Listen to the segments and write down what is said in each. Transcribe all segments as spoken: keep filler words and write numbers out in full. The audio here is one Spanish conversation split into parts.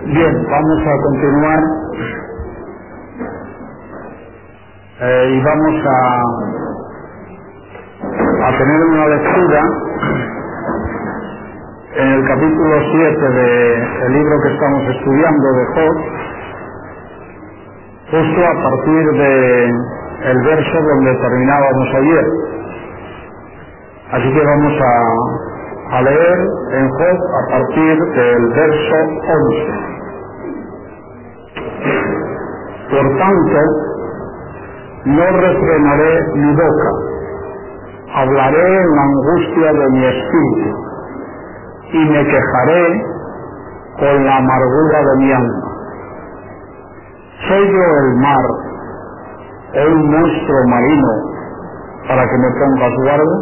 Bien, vamos a continuar eh, y vamos a, a tener una lectura en el capítulo siete del libro que estamos estudiando de Job, justo a partir de el verso donde terminábamos ayer. Así que vamos a, a leer en Job a partir del verso once. Por tanto, no refrenaré mi boca, hablaré en la angustia de mi espíritu, y me quejaré con la amargura de mi alma. ¿Soy yo el mar o un monstruo marino para que me pongas guarda?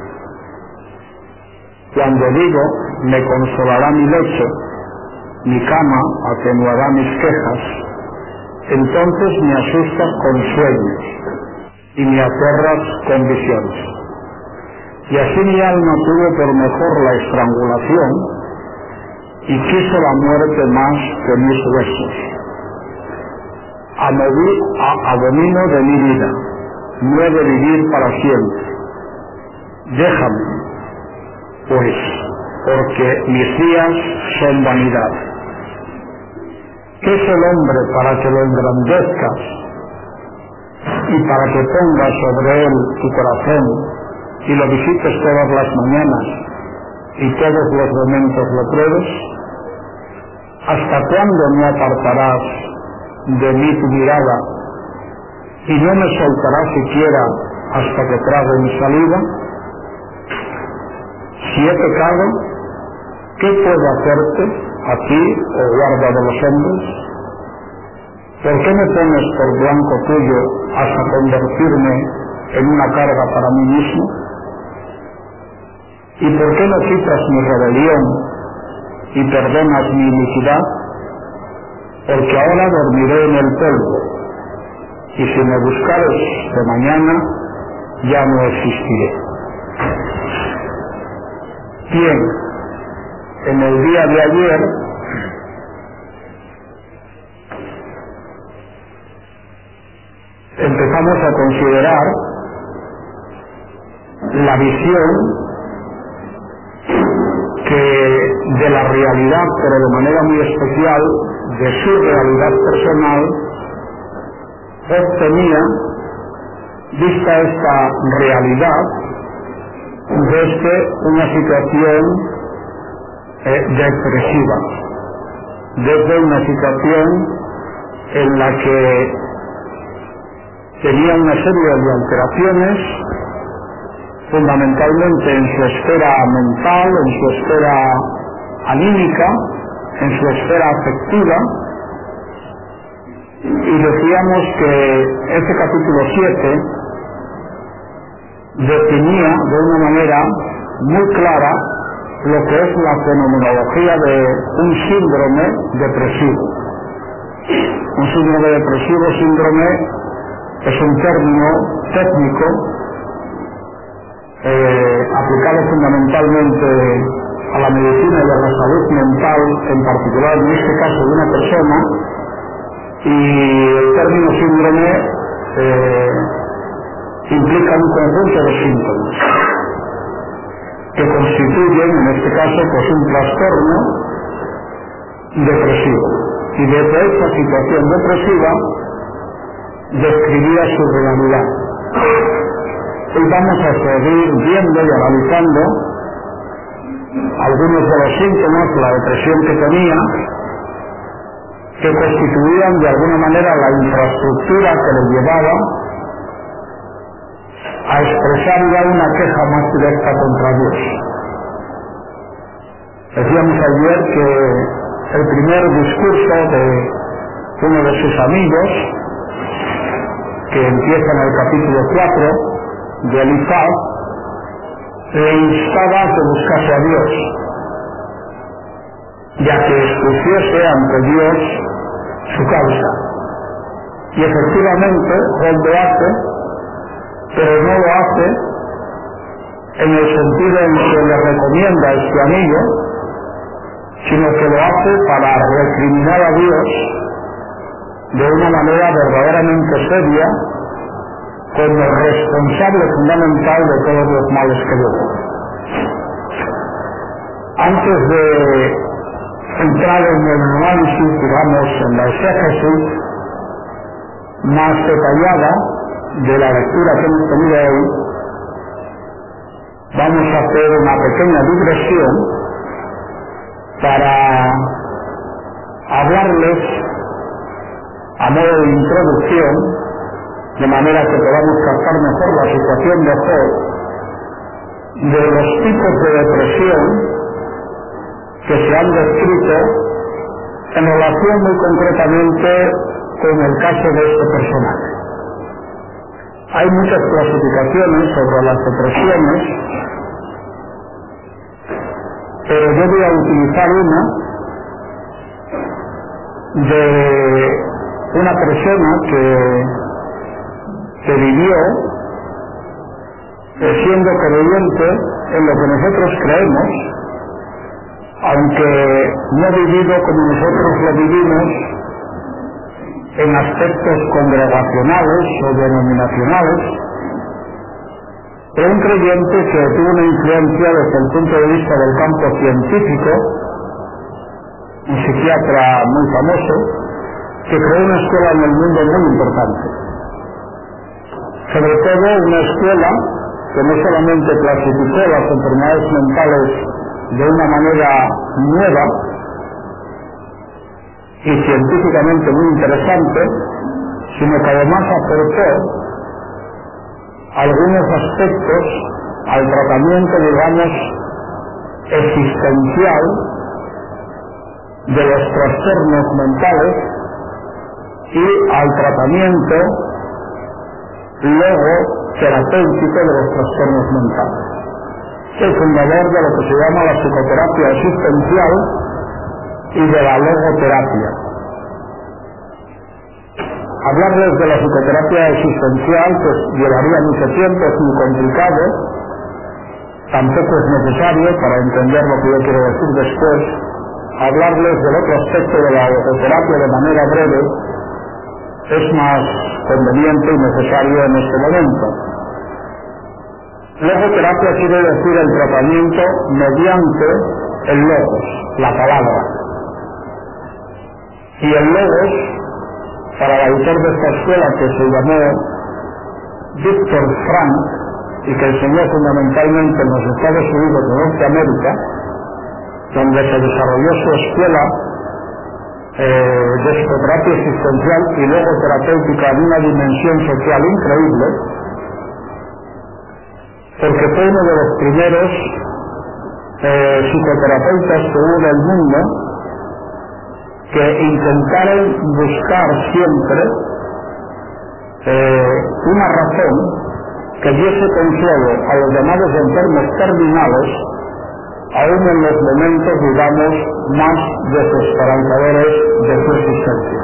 Cuando digo, me consolará mi lecho, mi cama atenuará mis quejas, entonces me asustas con sueños y me aterras con visiones. Y así mi alma tuvo por mejor la estrangulación y quiso la muerte más que mis huesos. Abomino de mi vida, no he de vivir para siempre. Déjame, pues, porque mis días son vanidad. ¿Qué es el hombre para que lo engrandezcas y para que pongas sobre él tu corazón y lo visites todas las mañanas y todos los momentos lo pruebes? ¿Hasta cuándo me apartarás de mí tu mirada y no me soltarás siquiera hasta que trague mi saliva? Si he pecado, ¿qué puedo hacerte a ti, oh guarda de los hombres? ¿Por qué me pones por blanco tuyo hasta convertirme en una carga para mí mismo? ¿Y por qué no quitas mi rebelión y perdonas mi iniquidad? Porque ahora dormiré en el polvo, y si me buscares de mañana, ya no existiré. Bien, en el día de ayer empezamos a considerar la visión que de la realidad, pero de manera muy especial, de su realidad personal, obtenía, vista esta realidad, desde una situación eh, depresiva, desde una situación en la que tenía una serie de alteraciones, fundamentalmente en su esfera mental, en su esfera anímica, en su esfera afectiva, y decíamos que este capítulo siete definía de una manera muy clara lo que es la fenomenología de un síndrome depresivo. Un síndrome depresivo, síndrome, es un término técnico eh, aplicado fundamentalmente a la medicina y a la salud mental, en particular en este caso de una persona, y el término síndrome eh, implica un conjunto de síntomas que constituyen, en este caso, pues un trastorno depresivo. Y desde esta situación depresiva describía su realidad. Hoy vamos a seguir viendo y analizando algunos de los síntomas de la depresión que tenía, que constituían de alguna manera la infraestructura que le llevaba a expresar ya una queja más directa contra Dios. Decíamos ayer que el primer discurso de uno de sus amigos, que empieza en el capítulo cuatro de Elifaz, le instaba a que buscase a Dios, ya que expusiese ante Dios su causa. Y efectivamente Job lo hace, pero no lo hace en el sentido en que le recomienda a este amigo, sino que lo hace para recriminar a Dios de una manera verdaderamente seria como responsable fundamental de todos los males que vemos. Antes de entrar en el análisis, digamos, en la exégesis más detallada de la lectura que hemos tenido hoy, vamos a hacer una pequeña digresión para hablarles a modo de introducción, de manera que podamos captar mejor la situación de Job, de los tipos de depresión que se han descrito en relación muy concretamente con el caso de este personaje. Hay muchas clasificaciones sobre las depresiones, pero yo voy a utilizar una de una persona que, que vivió eh, siendo creyente en lo que nosotros creemos, aunque no vivido como nosotros lo vivimos en aspectos congregacionales o denominacionales, pero un creyente que tuvo una influencia desde el punto de vista del campo científico, un psiquiatra muy famoso, que creó una escuela en el mundo muy importante. Sobre todo una escuela que no solamente clasificó las enfermedades mentales de una manera nueva y científicamente muy interesante, sino que además aportó algunos aspectos al tratamiento, digamos, existencial de los trastornos mentales y al tratamiento luego terapéutico de los trastornos mentales. Es el fundador de lo que se llama la psicoterapia existencial y de la logoterapia. Hablarles de la psicoterapia existencial pues llevaría mucho tiempo, es muy complicado, tampoco es necesario para entender lo que yo quiero decir después. Hablarles del otro aspecto de la logoterapia de manera breve es más conveniente y necesario en este momento. Logoterapia quiere decir el tratamiento mediante el logos, la palabra. Y el logos, para el autor de esta escuela, que se llamó Viktor Frankl y que enseñó fundamentalmente en los Estados Unidos de Norteamérica, donde se desarrolló su escuela eh, de psicoterapia existencial y luego terapéutica en una dimensión social increíble, porque fue uno de los primeros eh, psicoterapeutas que hubo en el mundo que intentaron buscar siempre eh, una razón que diese consuelo a los llamados enfermos terminales, aún en los momentos, digamos, más desesperanzadores de su existencia.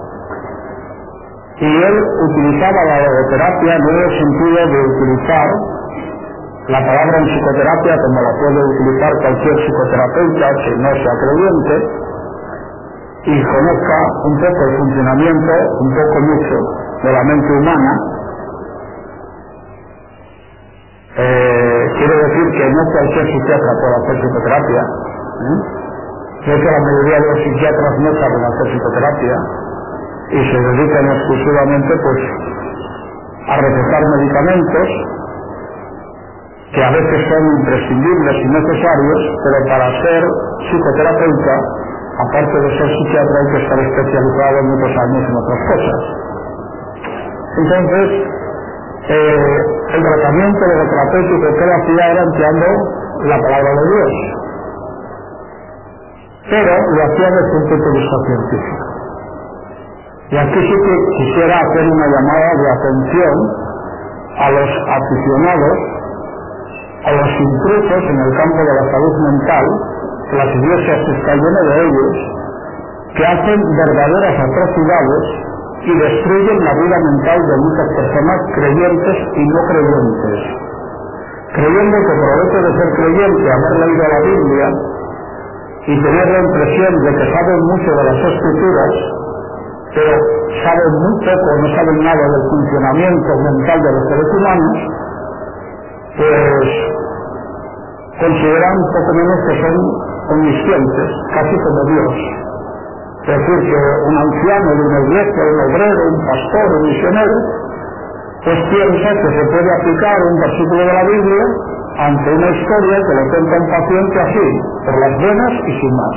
Y él utilizaba la logoterapia no en el sentido de utilizar la palabra en psicoterapia como la puede utilizar cualquier psicoterapeuta que no sea creyente y conozca un poco el funcionamiento, un poco mucho, de la mente humana. Eh, quiero decir que no cualquier psiquiatra puede hacer psicoterapia. ¿eh? Creo que la mayoría de los psiquiatras no saben hacer psicoterapia y se dedican exclusivamente pues a recetar medicamentos que a veces son imprescindibles y necesarios, pero para ser psicoterapeuta, aparte de ser psiquiatra, hay que estar especializado en muchos años en otras cosas. Entonces, eh, el tratamiento logoterapéutico que él hacía era empleando la palabra de Dios, pero lo hacía desde un punto de vista científico. Y aquí sí que quisiera hacer una llamada de atención a los aficionados, a los intrusos en el campo de la salud mental, que las iglesias están llenas de ellos, que hacen verdaderas atrocidades y destruyen la vida mental de muchas personas creyentes y no creyentes, creyendo que por el hecho de ser creyente, haber leído la Biblia y tener la impresión de que saben mucho de las escrituras, pero saben muy poco, no saben nada del funcionamiento mental de los seres humanos, pues consideran poco menos que son omniscientes, casi como Dios. Es decir, que un anciano de una iglesia, un obrero, un pastor, un misionero, pues piensa que se puede aplicar un versículo de la Biblia ante una historia que le cuenta un paciente así, por las buenas y sin más.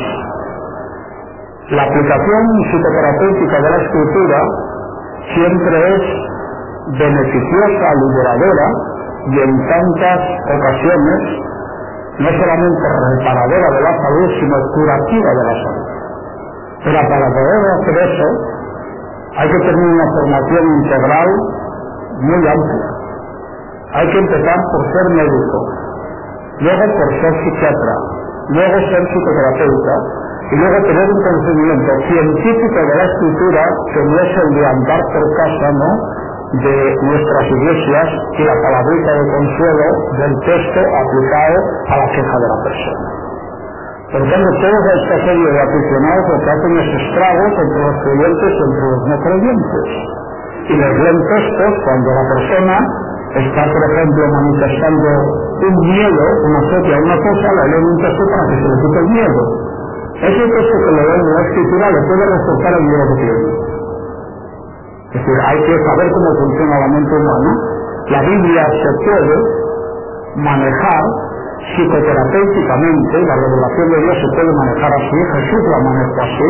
La aplicación psicoterapéutica de la escritura siempre es beneficiosa, liberadora y en tantas ocasiones no solamente reparadora de la salud, sino curativa de la salud. Pero para poder hacer eso hay que tener una formación integral muy amplia. Hay que empezar por ser médico, luego por ser psiquiatra, luego ser psicoterapeuta y luego tener un conocimiento científico de la escritura que no es el de andar por casa, ¿no?, de nuestras iglesias y la palabrita de consuelo del texto aplicado a la queja de la persona. Por tanto, toda esta serie de aficionados lo que hacen es estragos entre los creyentes y entre los no creyentes. Y les leen textos cuando la persona está, por ejemplo, manifestando un miedo, una fobia, una cosa, le leen un texto para que se le quite el miedo. Ese texto que le leen en la escritura le puede reforzar el miedo que tiene. Es decir, hay que saber cómo funciona la mente humana. La Biblia se puede manejar psicoterapéuticamente, la revelación de Dios se puede manejar así, Jesús la manejó así.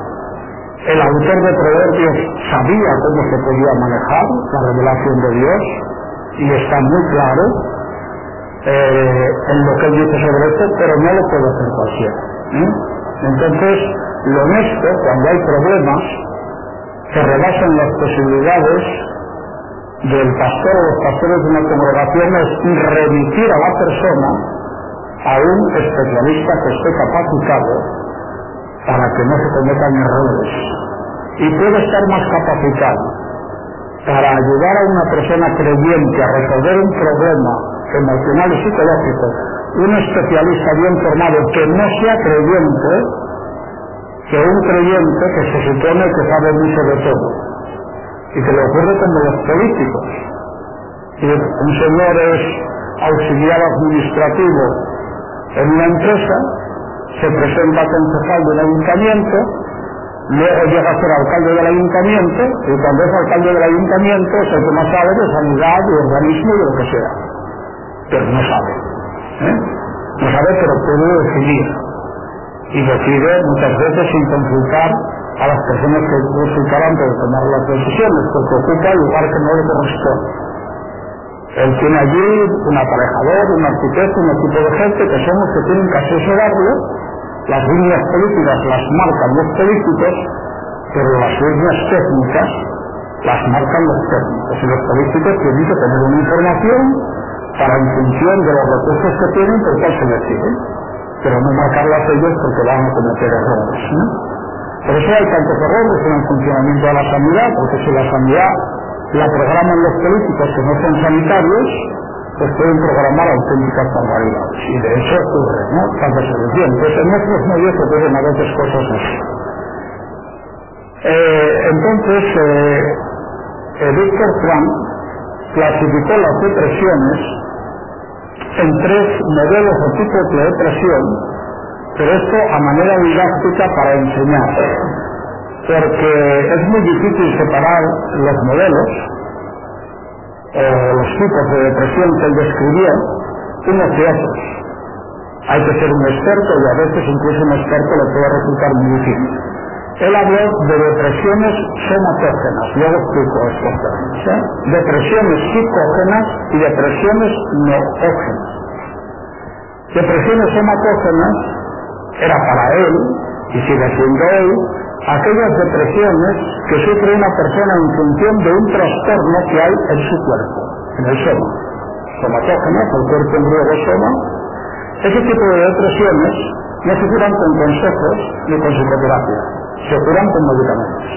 El autor de Proverbios sabía cómo se podía manejar la revelación de Dios y está muy claro eh, en lo que él dice sobre esto, pero no lo puede hacer cualquiera, ¿eh? Entonces, lo honesto, cuando hay problemas que rebasan las posibilidades del pastor o los pastores de una congregación, es remitir a la persona a un especialista que esté capacitado para que no se cometan errores, y puede estar más capacitado para ayudar a una persona creyente a resolver un problema emocional y psicológico, un especialista bien formado que no sea creyente, que un creyente que se supone que sabe mucho de todo, y que le ocurre como los políticos. Y un señor es auxiliar administrativo en una empresa, se presenta concejal del ayuntamiento, luego llega a ser alcalde del ayuntamiento, y cuando es alcalde del ayuntamiento es el que más sabe de sanidad, de organismo y de lo que sea. Pero no sabe. ¿eh? No sabe, pero puede decidir. Y decide muchas veces sin consultar a las personas que consultarán para tomar las decisiones, porque ocupa el lugar que no le corresponde. Él tiene allí un aparejador, un arquitecto, un equipo de gente que son los que tienen que asesorarlo. Las líneas políticas las marcan los políticos, pero las líneas técnicas las marcan los técnicos. Y los políticos tienen que tener una información para, en función de los recursos que tienen, por cuál se deciden. Pero no marcarlas ellos porque van a cometer errores, ¿no? Por eso hay tantos errores en el funcionamiento de la sanidad, porque si la sanidad la programan los políticos que no son sanitarios, pues pueden programar auténticas barbaridades. Y de hecho ocurre, ¿no? Tanto se decía. Pues en nuestros medios ocurren a veces cosas así. Eh, entonces, eh, eh, Víctor Frank clasificó las depresiones en tres modelos o tipos de depresión, pero esto a manera didáctica para enseñar, porque es muy difícil separar los modelos o los tipos de depresión que él describió unos de otros. Hay que ser un experto y a veces incluso un experto le puede resultar muy difícil. Él habló de depresiones somatógenas, luego explico estos términos, ¿eh? Depresiones psicógenas y depresiones noógenas. Depresiones somatógenas era para él, y sigue siendo él, aquellas depresiones que sufre una persona en función de un trastorno que hay en su cuerpo, en el soma. Somatógenas, el cuerpo en griego soma. Ese tipo de depresiones no se curan con consejos ni con psicoterapia, se curan con medicamentos.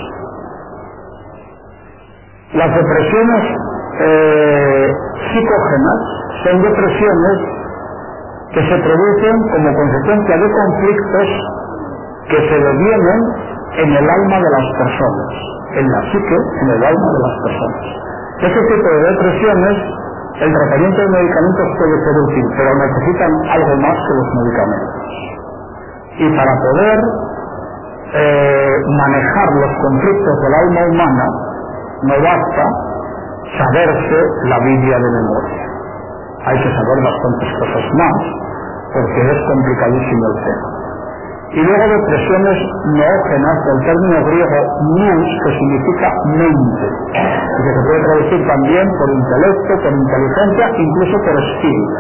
Las depresiones eh, psicógenas son depresiones que se producen como consecuencia de conflictos que se devienen en el alma de las personas, en la psique, en el alma de las personas. Este tipo de depresiones, el tratamiento de medicamentos puede ser útil, pero necesitan algo más que los medicamentos. Y para poder eh, manejar los conflictos del alma humana, no basta saberse la Biblia de memoria. Hay que saber bastantes cosas más, porque es complicadísimo el tema. Y luego depresiones noógenas, del término griego nous, que significa mente, y que se puede traducir también por intelecto, por inteligencia, incluso por espíritu.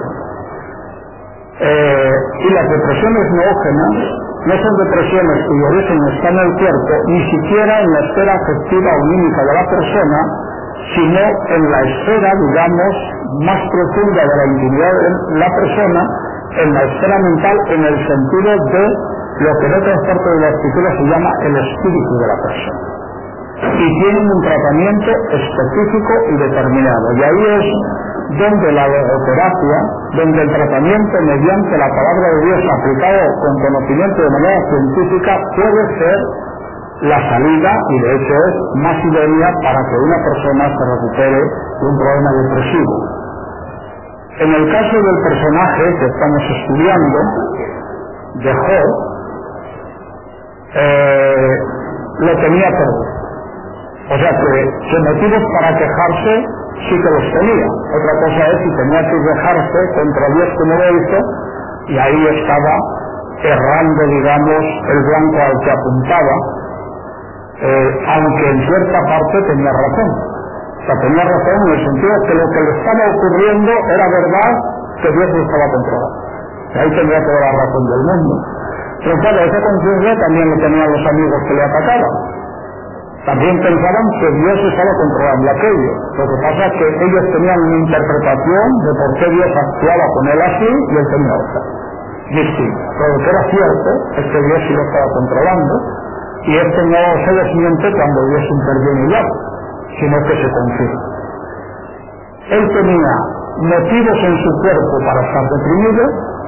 Eh, y las depresiones noógenas no son depresiones cuyo origen está en el cuerpo, ni siquiera en la esfera afectiva o anímica de la persona, sino en la esfera, digamos, más profunda de la intimidad de la persona, en la esfera mental, en el sentido de lo que en otras partes de la escritura se llama el espíritu de la persona. Y tienen un tratamiento específico y determinado. Y ahí es donde la logoterapia, donde el tratamiento mediante la palabra de Dios aplicado con conocimiento de manera científica puede ser la salida, y de hecho es más idónea para que una persona se recupere de un problema depresivo. En el caso del personaje que estamos estudiando, de Job, eh, lo tenía todo. O sea que, que motivos para quejarse sí que los tenía. Otra cosa es si tenía que quejarse contra Dios como lo hizo, y ahí estaba errando, digamos, el blanco al que apuntaba, eh, aunque en cierta parte tenía razón. O sea, tenía razón en el sentido que lo que le estaba ocurriendo era verdad, que Dios lo estaba controlando. Y ahí tendría toda la razón del mundo. Pero claro, esa conciencia también lo tenían los amigos que le atacaban. También pensaban que Dios estaba controlando aquello. Lo que pasa es que ellos tenían una interpretación de por qué Dios actuaba con él así y él tenía otra. Distinta. Pero lo que era cierto es que Dios sí lo estaba controlando, y esto no se desmiente cuando Dios interviene ya, sino que se confirma. Él tenía motivos en su cuerpo para estar deprimido,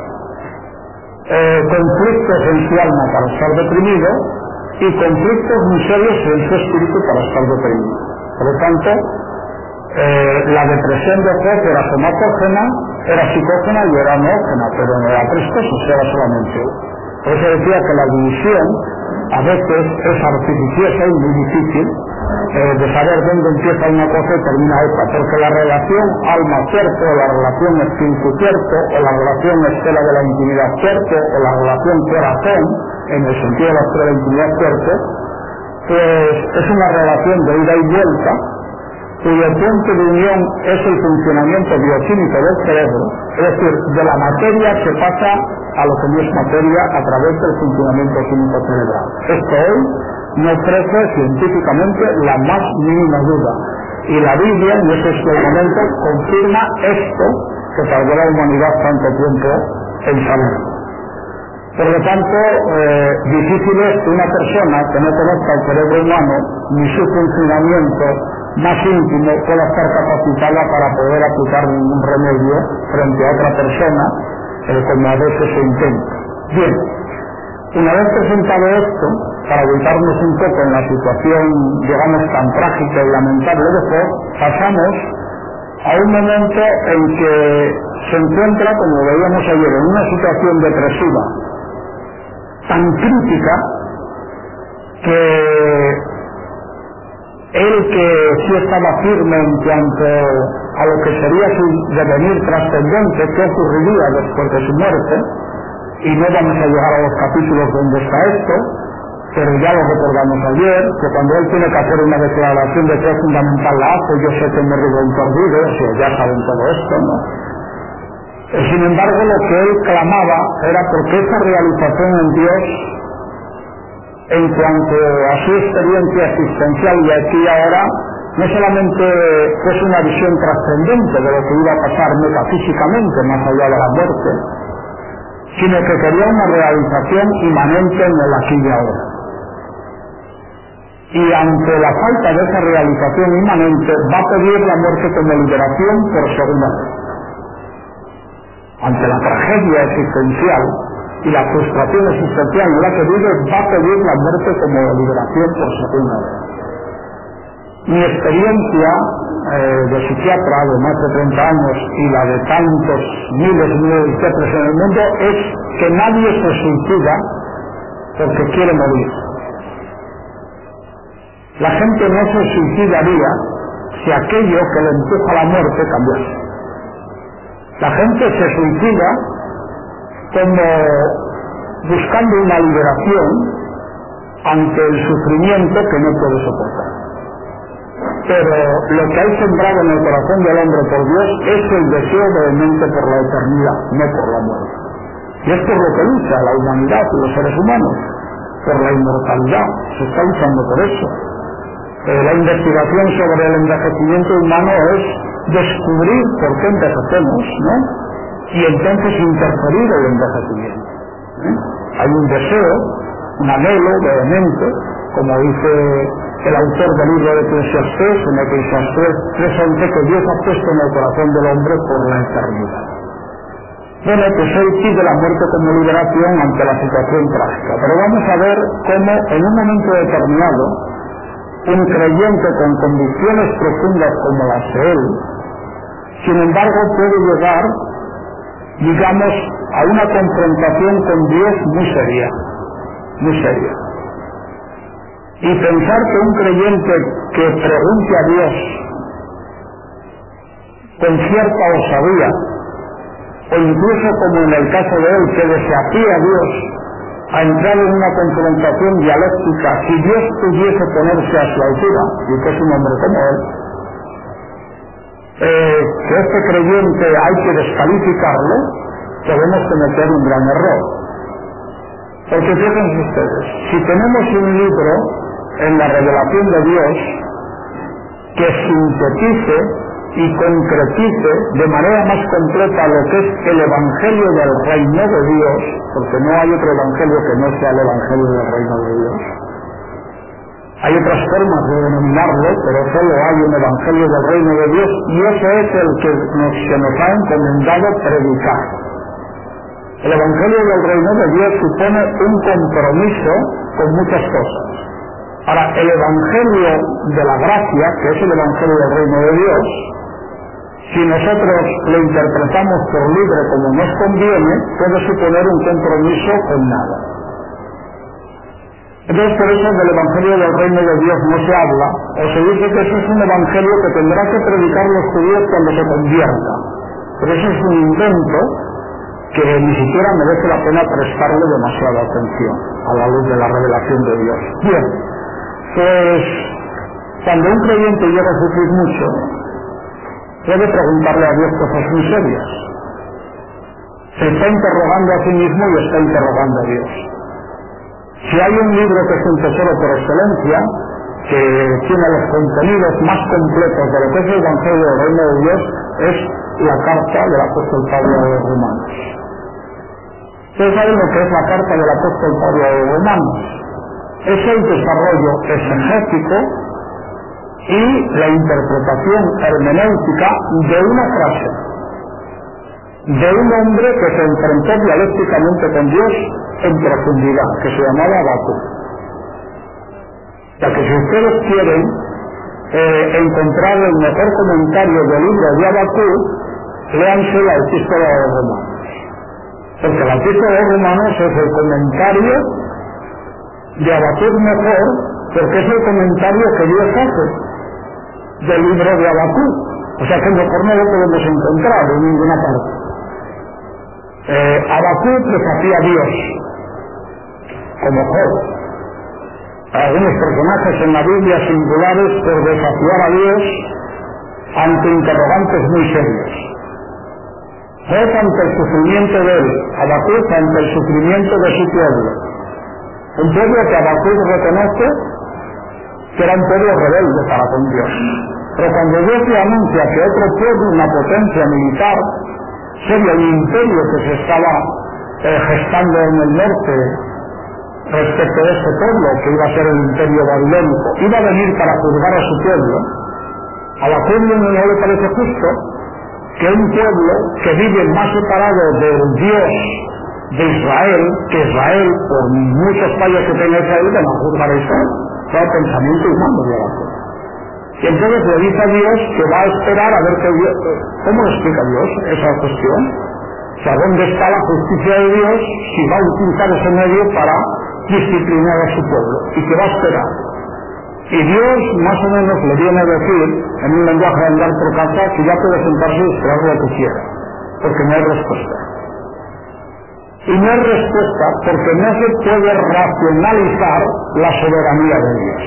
eh, conflictos en su alma para estar deprimido, y conflictos muy serios en su espíritu para estar deprimido. Por lo tanto, eh, la depresión de Job era somatógena, era psicógena y era noógena, pero no era tres cosas, era solamente uno. Por eso decía que la división a veces es artificiosa y muy difícil eh, de saber dónde empieza una cosa y termina otra, porque la relación alma-cuerpo, o la relación espíritu-cuerpo, o la relación esfera de la intimidad-cuerpo, o la relación corazón, en el sentido de la esfera de la intimidad-cuerpo, pues es una relación de ida y vuelta, cuyo punto de unión es el funcionamiento bioquímico del cerebro, es decir, de la materia que pasa a lo que no es materia a través del funcionamiento químico cerebral. Esto hoy no ofrece científicamente la más mínima duda, y la Biblia en esos momentos confirma esto que tardó la humanidad tanto tiempo en saber. Por lo tanto, eh, difícil es que una persona que no conozca el cerebro humano ni su funcionamiento más íntimo pueda estar capacitada para poder aplicar ningún remedio frente a otra persona, eh, como a veces se intenta. Bien, una vez presentado esto, para ubicarnos un poco en la situación, digamos, tan trágica y lamentable de Job, pasamos a un momento en que se encuentra, como veíamos ayer, en una situación depresiva tan crítica que él, que sí estaba firme en cuanto a lo que sería su devenir trascendente, qué ocurriría después de su muerte, y no vamos a llegar a los capítulos donde está esto, pero ya lo recordamos ayer, que cuando él tiene que hacer una declaración de que es fundamental la hace, yo sé que me rigo perdido, o sea, ya saben todo esto, ¿no? Sin embargo, lo que él clamaba era porque esa realización en Dios, en cuanto a su experiencia existencial y aquí y ahora, no solamente es una visión trascendente de lo que iba a pasar metafísicamente más allá de la muerte, sino que quería una realización inmanente en el aquí y ahora. Y ante la falta de esa realización inmanente, va a pedir la muerte como liberación por segunda vez. ante la tragedia existencial y la frustración existencial en la que vive, va a pedir la muerte como liberación por segunda vez. Mi experiencia eh, de psiquiatra de más de treinta años y la de tantos miles y miles de psiquiatras en el mundo es que nadie se suicida porque quiere morir. La gente no se suicidaría si aquello que le empuja a la muerte cambiase. La gente se suicida como buscando una liberación ante el sufrimiento que no puede soportar. Pero lo que hay sembrado en el corazón del hombre por Dios es el deseo vehemente por la eternidad, no por la muerte. Y esto es lo que lucha la humanidad y los seres humanos, por la inmortalidad. Se está luchando por eso. Eh, la investigación sobre el envejecimiento humano es descubrir por qué envejecemos, ¿no? Y entonces interferir el envejecimiento. ¿eh? Hay un deseo, un anhelo vehemente, como dice el autor del libro de Eclesiastés, en Eclesiastés tres once, que Dios ha puesto en el corazón del hombre por la eternidad. Bueno, pues él pide la muerte como liberación ante la situación trágica. Pero vamos a ver cómo en un momento determinado un creyente con convicciones profundas como las de él, sin embargo puede llegar, digamos, a una confrontación con Dios muy seria, muy seria. Y pensar que un creyente que pregunte a Dios con cierta osadía, o incluso como en el caso de él, que desafía a Dios a entrar en una confrontación dialéctica, si Dios pudiese ponerse a su altura, y que es un hombre como él, eh, que este creyente hay que descalificarlo, podemos cometer un gran error. Porque fíjense ustedes, si tenemos un libro en la revelación de Dios que sintetice y concretice de manera más completa lo que es el Evangelio del Reino de Dios, porque no hay otro Evangelio que no sea el Evangelio del Reino de Dios. Hay otras formas de denominarlo, pero solo hay un Evangelio del Reino de Dios, y ese es el que nos, que nos ha encomendado predicar. El Evangelio del Reino de Dios supone un compromiso con muchas cosas. Ahora, el Evangelio de la gracia, que es el Evangelio del Reino de Dios, si nosotros lo interpretamos por libre como nos conviene, puede suponer un compromiso con nada. Entonces, por eso del Evangelio del Reino de Dios no se habla, o se dice que eso es un Evangelio que tendrá que predicar los judíos cuando se convierta. Pero eso es un invento que ni siquiera merece la pena prestarle demasiada atención a la luz de la revelación de Dios. Bien, pues cuando un creyente llega a sufrir mucho, puede preguntarle a Dios cosas muy serias. Se está interrogando a sí mismo y está interrogando a Dios. Si hay un libro que es un tesoro por excelencia, que tiene los contenidos más completos de lo que es el Evangelio del Reino de Dios, es la carta del apóstol Pablo a los Romanos. Ustedes saben lo que es la carta del apóstol Pablo a los Romanos. Es el desarrollo exegético y la interpretación hermenéutica de una frase de un hombre que se enfrentó dialécticamente con Dios en profundidad, que se llamaba Habacuc. Ya que si ustedes quieren eh, encontrar el mejor comentario del libro de Habacuc, léanse la epístola de los Romanos. Porque la epístola de los Romanos es el comentario de Habacuc mejor, porque es el comentario que Dios hace del libro de Habacuc. O sea que mejor no lo podemos encontrar en ninguna parte. Eh, Habacuc desafía a Dios, como Job. Algunos personajes en la Biblia singulares por desafiar a Dios ante interrogantes muy serios. Job ante el sufrimiento de él, Habacuc ante el sufrimiento de su pueblo. Un pueblo que Habacuc reconoce que era un pueblo rebelde para con Dios. Pero cuando Dios le anuncia que otro pueblo, una potencia militar, sería un imperio que se estaba eh, gestando en el norte respecto de este pueblo, que iba a ser el imperio babilónico, iba a venir para juzgar a su pueblo, a la pueblo no le parece justo que un pueblo que vive más separado del Dios de Israel, que Israel, por muchos fallos que tenga Israel, que no juzgar a Israel, todo el pensamiento humano de la cosa. Y entonces le dice a Dios que va a esperar a ver qué Dios, ¿cómo lo explica Dios esa cuestión? O sea, ¿dónde está la justicia de Dios si va a utilizar ese medio para disciplinar a su pueblo? Y que va a esperar. Y Dios más o menos le viene a decir, en un lenguaje de andar por casa, que ya puede sentarse y esperar lo que quiera, porque no hay respuesta. Y no hay respuesta porque no se puede racionalizar la soberanía de Dios.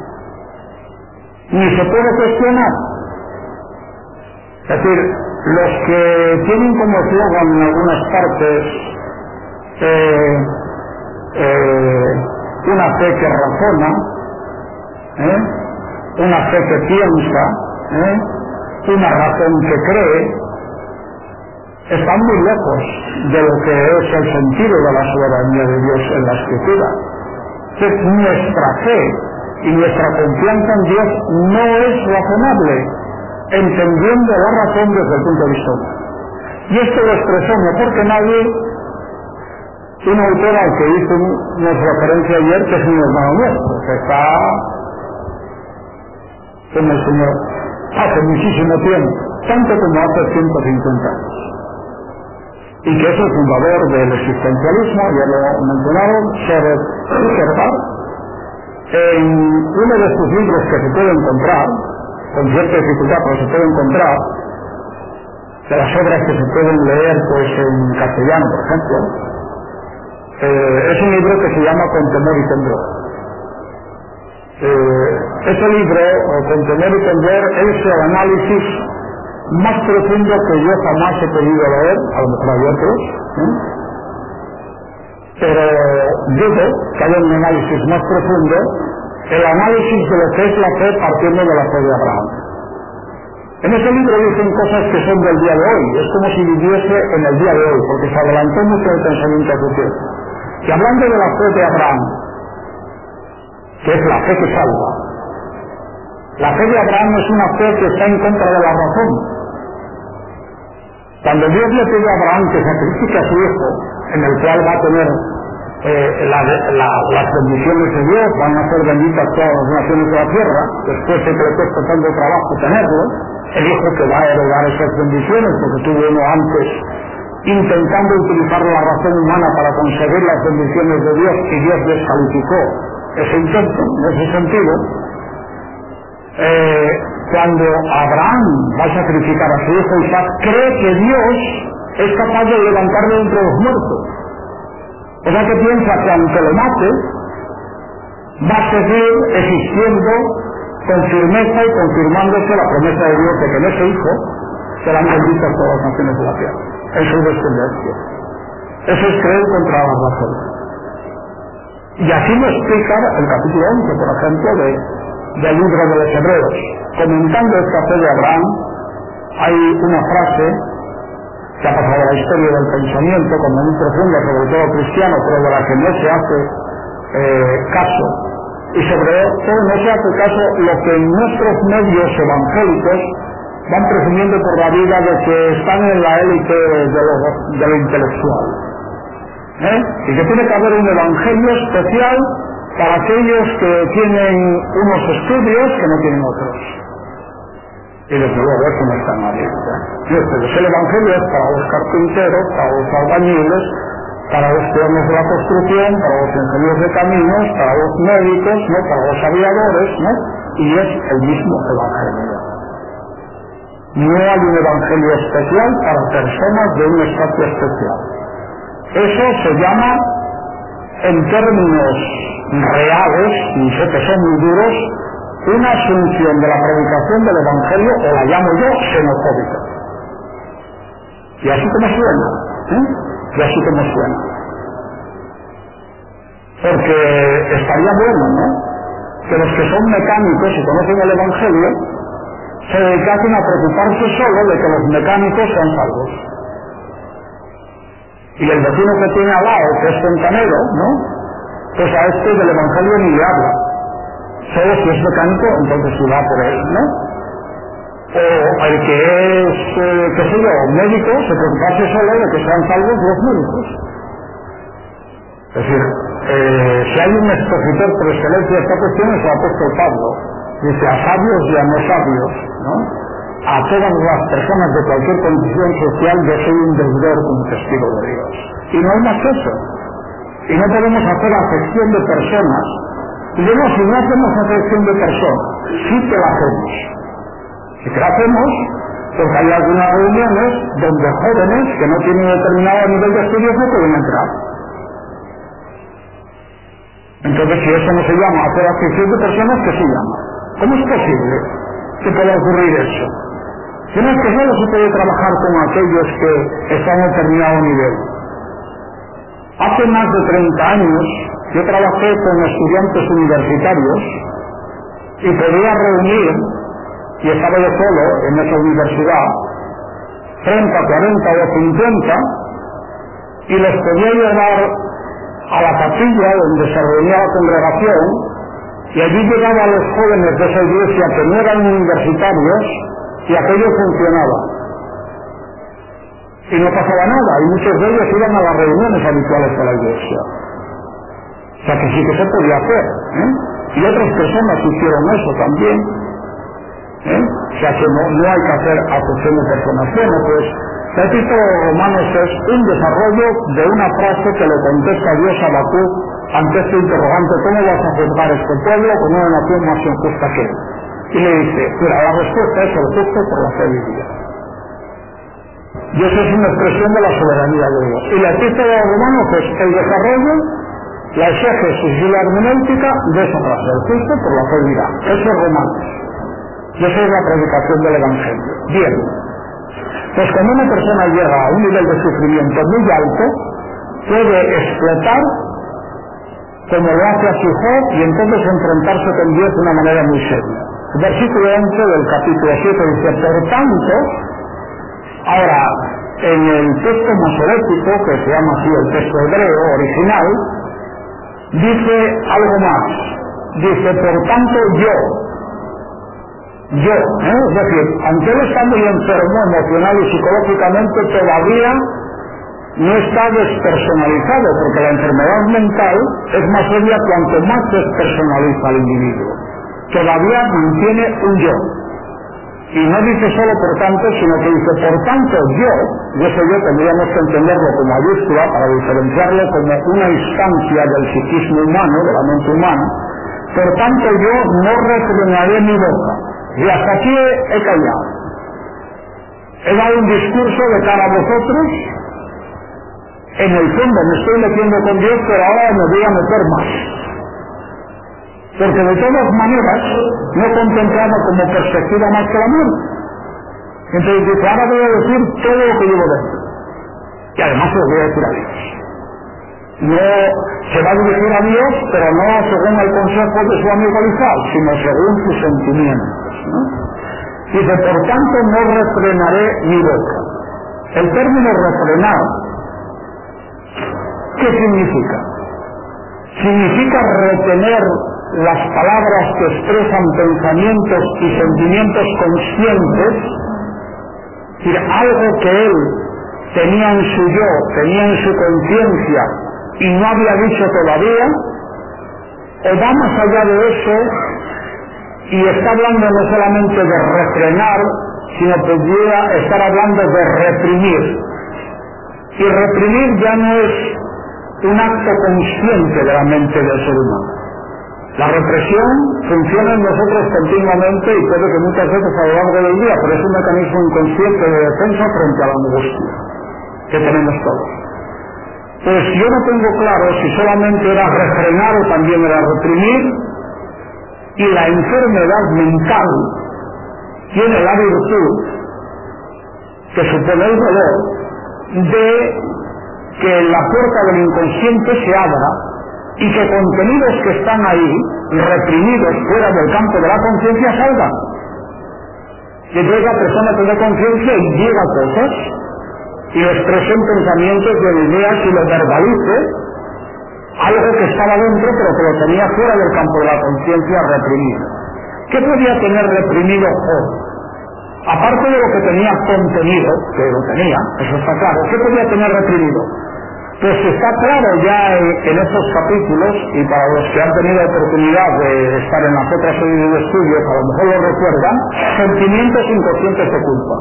Ni se puede cuestionar. Es decir, los que tienen como eslogan en algunas partes eh, eh, una fe que razona, ¿eh? una fe que piensa, ¿eh? una razón que cree, están muy lejos de lo que es el sentido de la soberanía de Dios en la Escritura. Que nuestra fe y nuestra confianza en Dios no es razonable, entendiendo la razón desde el punto de vista humano. Y esto lo expresó mejor que nadie un autor al que hizo una referencia ayer, que es un hermano nuestro, que está con el Señor hace muchísimo tiempo, tanto como hace ciento cincuenta años. Y que es el fundador del existencialismo, ya lo he mencionado, Kierkegaard. En uno de sus libros que se puede encontrar, con cierta dificultad, pero se puede encontrar, de las obras que se pueden leer pues en castellano, por ejemplo, eh, es un libro que se llama Con temor y temblor. Eh, ese libro, Con temor y temblor, es el análisis más profundo que yo jamás he podido leer, a lo mejor hay otros, ¿eh? pero digo que hay un análisis más profundo, el análisis de lo que es la fe partiendo de la fe de Abraham. En ese libro dicen cosas que son del día de hoy, es como si viviese en el día de hoy, porque se adelantó mucho el pensamiento a su tiempo. Y hablando de la fe de Abraham, que es la fe que salva, la fe de Abraham es una fe que está en contra de la razón. Cuando Dios le pide a Abraham que sacrifique a su hijo, en el cual va a tener eh, la, la, las bendiciones de Dios, van a ser benditas todas las naciones de la tierra, después de que le cuesta tanto trabajo tenerlo, el hijo que va a heredar esas bendiciones, porque tuvo uno antes intentando utilizar la razón humana para conseguir las bendiciones de Dios, y Dios descalificó ese intento, en ese sentido. Eh, cuando Abraham va a sacrificar a su hijo Isaac, cree que Dios es capaz de levantarlo entre los muertos. O sea que piensa que aunque lo mate, va a seguir existiendo con firmeza y confirmándose la promesa de Dios de que en ese hijo serán benditas todas las naciones de la tierra, en su descendencia. Eso es creer contra la razón. Y así lo explica el capítulo once, por ejemplo, de del libro de los Hebreos. Comentando esta fe de Abraham, hay una frase que ha pasado a la historia del pensamiento como muy profunda, sobre todo cristiano, pero de la que no se hace eh, caso, y sobre todo no se hace caso lo que en nuestros medios evangélicos van presumiendo por la vida de que están en la élite de lo, de lo intelectual, ¿eh? Y que tiene que haber un evangelio especial para aquellos que tienen unos estudios que no tienen otros. Y desde luego eso no está en la Biblia. Entonces el evangelio es para los carpinteros, para los albañiles, para los peones de la construcción, para los ingenieros de caminos, para los médicos, ¿no? Para los aviadores, ¿no? Y es el mismo evangelio. No hay un evangelio especial para personas de un estatus especial. Eso se llama, en términos reales, y sé que son muy duros, una asunción de la predicación del evangelio, o la llamo yo xenofóbica. Y así como suena, ¿eh? Y así como suena. Porque estaría bueno, ¿no?, que los que son mecánicos y conocen el evangelio se dedicasen a preocuparse solo de que los mecánicos sean salvos. Y el vecino que tiene al lado, que es fontanero, ¿no?, pues a este del evangelio ni le habla. Solo si es mecánico, entonces se va por él, ¿no? O el que es, eh, qué sé yo, médico, se preocupase solo de que sean salvos los médicos. Es decir, eh, si hay un expositor por excelencia de esta cuestión es el apóstol Pablo. Dice a sabios y a no sabios, ¿no? A todas las personas de cualquier condición social yo soy un deudor como testigo de Dios. Y no hay más que eso. Y no podemos hacer acepción de personas. Y luego si no hacemos acepción de personas, sí que la hacemos. Sí que la hacemos porque hay algunas reuniones donde jóvenes que no tienen determinado nivel de estudios no pueden entrar. Entonces si eso no se llama hacer acepción de personas, ¿qué se llama? ¿Cómo es posible que pueda ocurrir eso? Si no es que solo se puede trabajar con aquellos que están a determinado nivel. Hace más de treinta años yo trabajé con estudiantes universitarios y podía reunir, y estaba yo solo en esa universidad, treinta, cuarenta o cincuenta, y les podía llevar a la capilla donde se reunía la congregación, y allí llegaban los jóvenes de esa iglesia que no eran universitarios, y aquello funcionaba. Y no pasaba nada, y muchos de ellos iban a las reuniones habituales de la iglesia. O sea que sí que se podía hacer, ¿eh? Y otras personas hicieron eso también, ¿eh? O sea que no, no hay que hacer acepción de personas. Bueno, pues el Epístola de Romanos es un desarrollo de una frase que le contesta Dios a Habacuc ante este interrogante: ¿cómo vas a juzgar este pueblo con una nación más injusta que él? Y le dice, mira, la respuesta es el justo por la fe vivida. Y eso es una expresión de la soberanía de Dios. Y la Epístola de Romanos es el desarrollo, la exégesis y la hermenéutica de esa frase: el justo por la fe vivida. Eso es Romanos. Y eso es la predicación del Evangelio. Bien. Pues cuando una persona llega a un nivel de sufrimiento muy alto, puede explotar como lo hace a su Job y entonces enfrentarse con Dios de una manera muy seria. El versículo once del capítulo siete dice: por tanto, ahora en el texto masorético, que se llama así el texto hebreo original, dice algo más. Dice, por tanto yo, yo, ¿eh? Es decir, aunque él está muy enfermo emocional y psicológicamente, todavía no está despersonalizado, porque la enfermedad mental es más seria cuanto más despersonaliza al individuo. Todavía mantiene un yo. Y no dice solo por tanto, sino que dice por tanto yo, y ese yo tendríamos que entenderlo con mayúscula para diferenciarlo como una instancia del psiquismo humano, de la mente humana. Por tanto yo no refrenaré mi boca. Y hasta aquí he, he callado. He dado un discurso de cara a vosotros. En el fondo me estoy metiendo con Dios, pero ahora me voy a meter más. Porque de todas maneras no contemplaba como perspectiva más que la muerte. Entonces dice, ahora voy a decir todo lo que llevo dentro. Y además se lo voy a decir a Dios. No se va a dirigir a Dios, pero no según el consejo de su amigo Elifaz, sino según sus sentimientos, ¿no? Dice, por tanto no refrenaré mi boca. El término refrenar, ¿qué significa? Significa retener las palabras que expresan pensamientos y sentimientos conscientes, es decir, algo que él tenía en su yo, tenía en su conciencia y no había dicho todavía, o va más allá de eso y está hablando no solamente de refrenar, sino que podría estar hablando de reprimir. Y reprimir ya no es un acto consciente de la mente del ser humano. La represión funciona en nosotros continuamente y puede que muchas veces a lo largo del día, pero es un mecanismo inconsciente de defensa frente a la angustia que tenemos todos. Pues yo no tengo claro si solamente era refrenar o también era reprimir, y la enfermedad mental tiene la virtud que supone el dolor de que la puerta del inconsciente se abra y que contenidos que están ahí, reprimidos fuera del campo de la conciencia, salgan. Y entonces la persona tiene conciencia y diga cosas, y lo exprese en pensamientos y en ideas y lo verbalice, algo que estaba dentro pero que lo tenía fuera del campo de la conciencia reprimido. ¿Qué podía tener reprimido Job? aparte de lo que tenía contenido, que lo tenía, eso está claro, ¿qué podía tener reprimido? Pues está claro ya en, en estos capítulos, y para los que han tenido oportunidad de estar en las otras series de estudios, a lo mejor lo recuerdan, sentimientos inconscientes de culpa.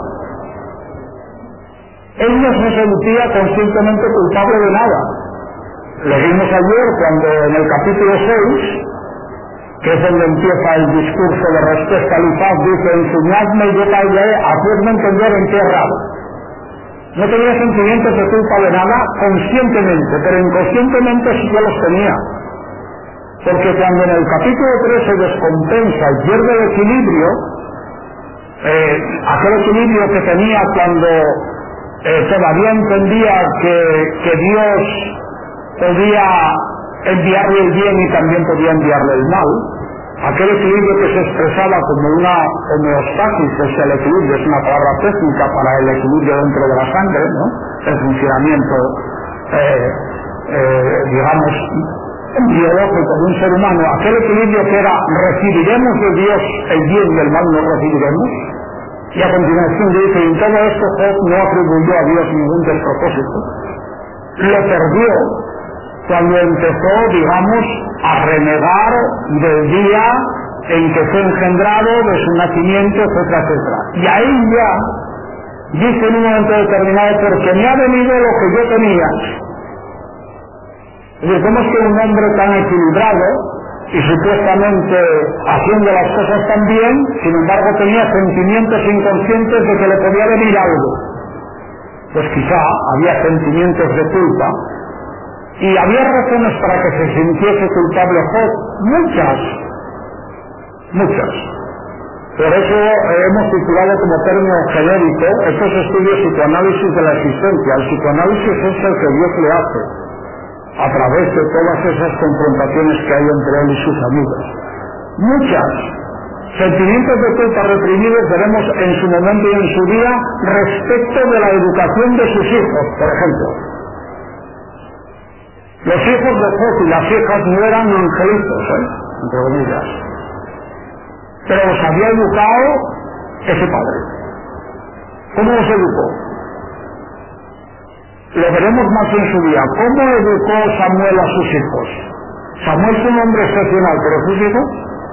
Él no se sentía conscientemente culpable de nada. Leímos ayer cuando en el capítulo seis, que es donde empieza el discurso de respuesta al Ifaz, dice: enseñadme y yo caeré, hacedme entender en qué errado. No tenía sentimientos de culpa de nada conscientemente, pero inconscientemente sí que los tenía. Porque cuando en el capítulo tres se descompensa y pierde el equilibrio, eh, aquel equilibrio que tenía cuando eh, todavía entendía que, que Dios podía enviarle el bien y también podía enviarle el mal, aquel equilibrio que se expresaba como una homeostasis, o sea, el equilibrio es una palabra técnica para el equilibrio dentro de la sangre, ¿no? El funcionamiento, eh, eh, digamos, biológico de un ser humano, aquel equilibrio que era recibiremos de Dios el bien y el mal no recibiremos, y a continuación dice: y en todo esto Job no atribuyó a Dios ningún despropósito, lo perdió cuando empezó, digamos, a renegar del día en que fue engendrado, de su nacimiento, etcétera, etcétera. Y ahí ya dice en un momento determinado: porque me ha venido lo que yo tenía. Es decir, ¿cómo es que un hombre tan equilibrado y supuestamente haciendo las cosas tan bien, sin embargo tenía sentimientos inconscientes de que le podía venir algo? Pues quizá había sentimientos de culpa. Y había razones para que se sintiese culpable Job, muchas, muchas. Por eso eh, hemos titulado como término genérico estos estudios psicoanálisis de la existencia. El psicoanálisis es el que Dios le hace a través de todas esas confrontaciones que hay entre él y sus amigos. Muchas. Sentimientos de culpa reprimidos veremos en su momento y en su día respecto de la educación de sus hijos, por ejemplo. Los hijos de Job y las hijas no eran angelitos, ¿eh? Entre comillas. Pero los había educado ese padre. ¿Cómo los educó? Lo veremos más en su día. ¿Cómo educó Samuel a sus hijos? Samuel es un hombre excepcional, pero sus hijos.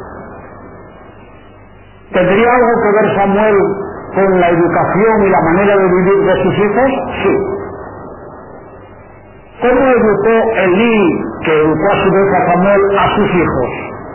¿Tendría algo que ver Samuel con la educación y la manera de vivir de sus hijos? Sí. ¿Cómo educó Elí, que educó a su vez a Samuel, a sus hijos?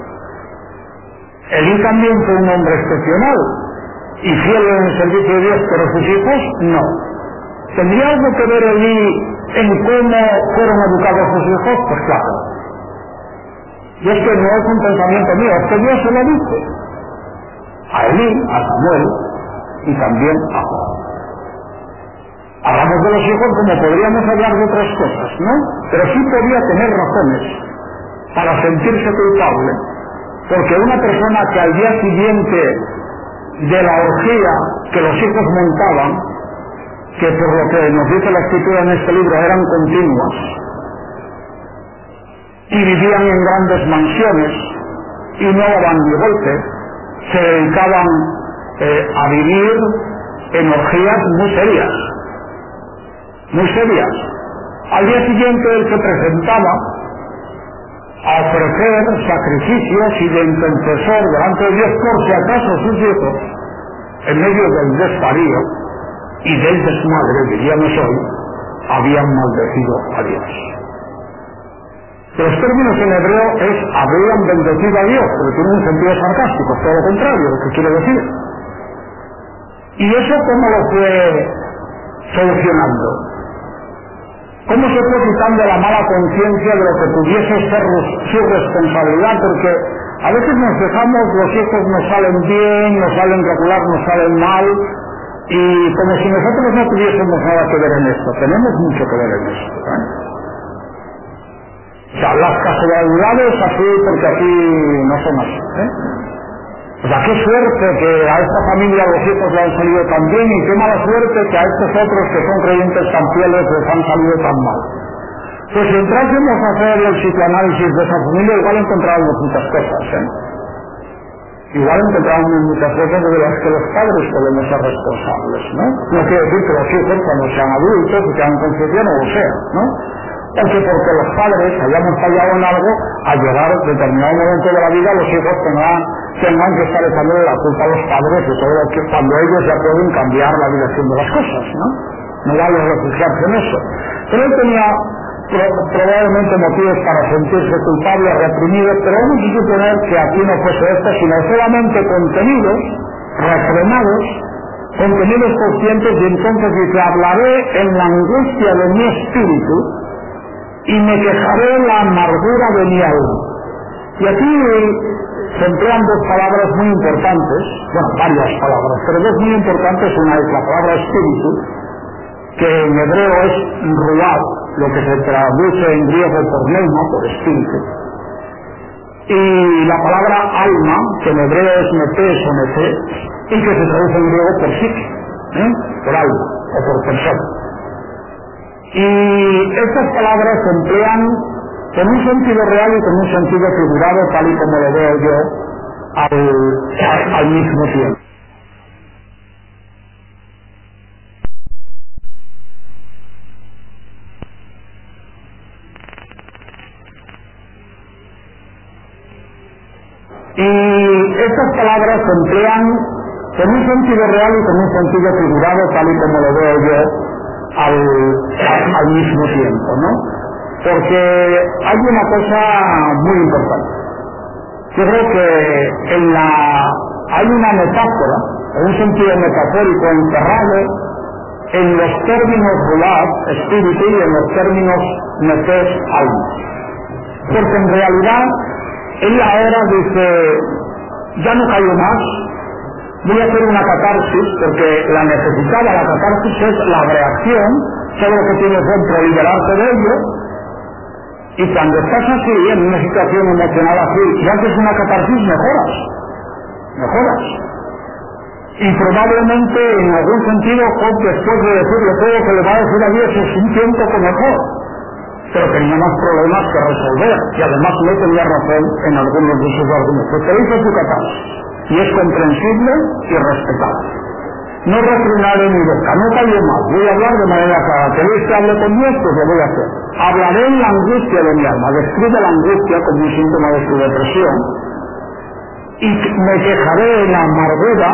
Elí también fue un hombre excepcional y fiel en el servicio de Dios, pero sus hijos no. ¿Tendría algo que ver Elí en cómo fueron educados sus hijos? Pues claro. Y es que no es un pensamiento mío, es que Dios se lo dice a Elí, a Samuel y también a Job. Hablamos de los hijos como podríamos hablar de otras cosas, ¿no? Pero sí podría tener razones para sentirse culpable, porque una persona que al día siguiente de la orgía que los hijos montaban, que por lo que nos dice la escritura en este libro eran continuas, y vivían en grandes mansiones, y no daban ni golpe, se dedicaban eh, a vivir en orgías muy serias, muy serias. Al día siguiente él se presentaba a ofrecer sacrificios y de intercesor delante de Dios por si acaso sus hijos, en medio del desvarío y del desmadre, diríamos hoy, habían maldecido a Dios. Los términos en hebreo es habrían bendecido a Dios, pero tiene un sentido sarcástico, todo lo contrario, lo que quiere decir. ¿Y eso cómo lo fue solucionando? ¿Cómo se fue quitando la mala conciencia de lo que pudiese ser su responsabilidad? Porque a veces nos dejamos, los hijos nos salen bien, nos salen regular, nos salen mal, y como si nosotros no tuviésemos nada que ver en esto. Tenemos mucho que ver en esto, ¿eh? O sea, las casualidades así, porque aquí no son así, ¿eh? O sea, qué suerte que a esta familia los hijos le han salido tan bien, y qué mala suerte que a estos otros que son creyentes tan fieles les han salido tan mal. Pues si entrásemos a hacer el psicoanálisis de esa familia, igual encontrábamos muchas cosas, ¿eh? Igual encontramos muchas cosas de las que los padres podemos ser responsables, ¿no? No quiere decir que los hijos cuando sean adultos y tengan conciencia no lo sean, ¿no? O que porque los padres hayamos fallado en algo, al llegar a determinado momento de la vida los hijos tengan, tengan que estar echándole la culpa a los padres de todo lo que cuando ellos ya pueden cambiar la dirección de las cosas, ¿no? No vale refugiarse en eso. Pero él tenía pro- probablemente motivos para sentirse culpable, reprimido, pero vamos a suponer que aquí no fuese esto, sino solamente contenidos, refrenados, contenidos conscientes, y entonces dice, hablaré en la angustia de mi espíritu y me quejaré en la amargura de mi alma. Y aquí se emplean dos palabras muy importantes, bueno, varias palabras, pero dos muy importantes. Una es la palabra espíritu, que en hebreo es ruach, lo que se traduce en griego por neuma, por espíritu, y la palabra alma, que en hebreo es metes o mete, y que se traduce en griego por psique, ¿eh? por alma o por persona. Y estas palabras se emplean con un sentido real y con un sentido figurado, tal y como lo veo yo al, al, al mismo tiempo. Y estas palabras se emplean con un sentido real y con un sentido figurado, tal y como lo veo yo al, al, al mismo tiempo, ¿no? Porque hay una cosa muy importante. Yo creo que en la, hay una metáfora, en un sentido metafórico encerrado en los términos ruach, espíritu, y en los términos metes, alma. Porque en realidad él ahora dice, ya no cayó más, voy a hacer una catarsis, porque la necesitada, la catarsis es la reacción sobre lo que tienes dentro, liberarte de ello, y cuando estás así, en una situación emocional así, y haces una catarsis, mejoras, mejoras. Y probablemente, en algún sentido, Job, después de decirle todo lo que le va a decir a Dios, se sintió un poco mejor, pero tenía más problemas que resolver, y además no tenía razón en algunos de sus argumentos. Pero hizo su catarsis, y es comprensible y respetable. No refrenaré mi boca, no cayó más, voy a hablar de manera clara. ¿Queréis que hable con Dios? Pues lo voy a hacer. Hablaré en la angustia de mi alma. Describe la angustia como un síntoma de su depresión, y me quejaré en la amargura.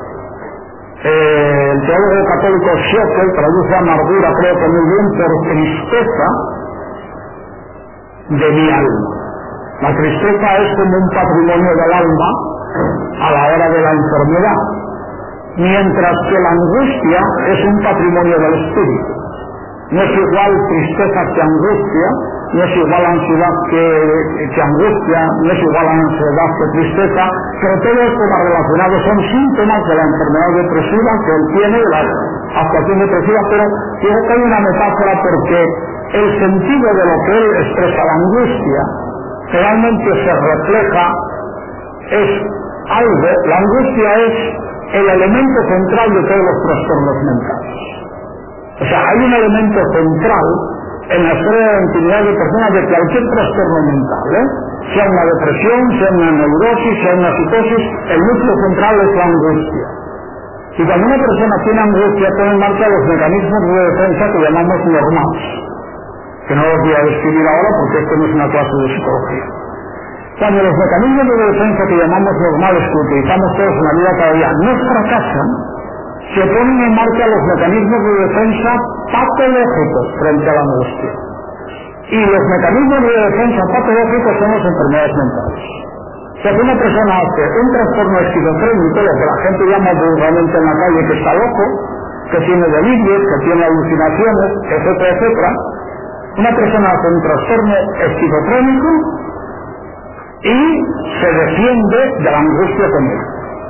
Eh, el teólogo católico Schöckel traduce amargura, creo que muy bien, por tristeza de mi alma. La tristeza es como un patrimonio del alma a la hora de la enfermedad, mientras que la angustia es un patrimonio del espíritu. No es igual tristeza que angustia, no es igual ansiedad que, que angustia, no es igual ansiedad que tristeza, pero todo esto va relacionado, son síntomas de la enfermedad depresiva que él tiene, de la actuación depresiva, pero yo creo que hay una metáfora porque el sentido de lo que él expresa, la angustia, realmente se refleja, es algo, la angustia es el elemento central de todos los trastornos mentales. O sea, hay un elemento central en la historia de la intimidad de personas de cualquier trastorno mental, ¿eh? Sea una depresión, sea una neurosis, sea una psicosis, el núcleo central es la angustia. Y cuando una persona tiene angustia, pone en marcha los mecanismos de defensa que llamamos normales, que no los voy a describir ahora porque esto no es una clase de psicología. Cuando los mecanismos de defensa que llamamos normales, que utilizamos todos en la vida cada día, no fracasan, se ponen en marcha los mecanismos de defensa patológicos frente a la angustia. Y los mecanismos de defensa patológicos son las enfermedades mentales. Si una persona hace un trastorno esquizofrénico, lo que la gente llama vulgarmente en la calle que está loco, que tiene delirios, que tiene alucinaciones, etcétera, etcétera, una persona hace un trastorno esquizofrénico y se defiende de la angustia con él.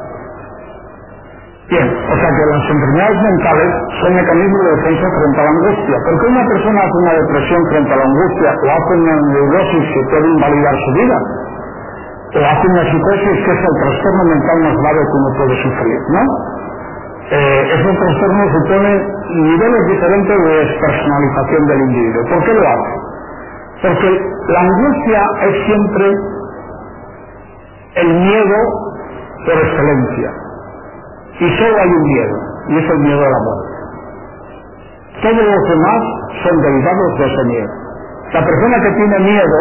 Bien, o sea que las enfermedades mentales son mecanismos de defensa frente a la angustia. ¿Por qué una persona hace una depresión frente a la angustia o hace una neurosis que puede invalidar su vida? O hace una psicosis que es el trastorno mental más grave que uno puede sufrir, ¿no? Eh, ese trastorno supone niveles diferentes de despersonalización del individuo. ¿Por qué lo hace? Porque la angustia es siempre el miedo por excelencia. Y solo hay un miedo, y es el miedo a la muerte. Todos los demás son derivados de ese miedo. La persona que tiene miedo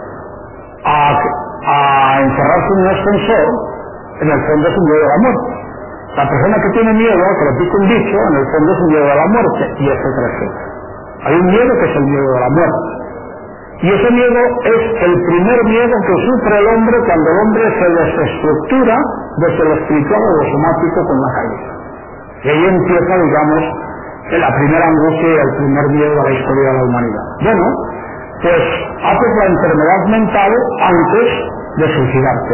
a, a encerrarse en un ascensor, en el fondo es un miedo a la muerte. La persona que tiene miedo a que le pique un bicho, en el fondo es un miedo a la muerte, y etcétera, etcétera. Hay un miedo que es el miedo a la muerte. Y ese miedo es el primer miedo que sufre el hombre cuando el hombre se desestructura desde lo espiritual o lo somático con la caída. Y ahí empieza, digamos, la primera angustia y el primer miedo a la historia de la humanidad. Bueno, pues haces la enfermedad mental antes de suicidarte.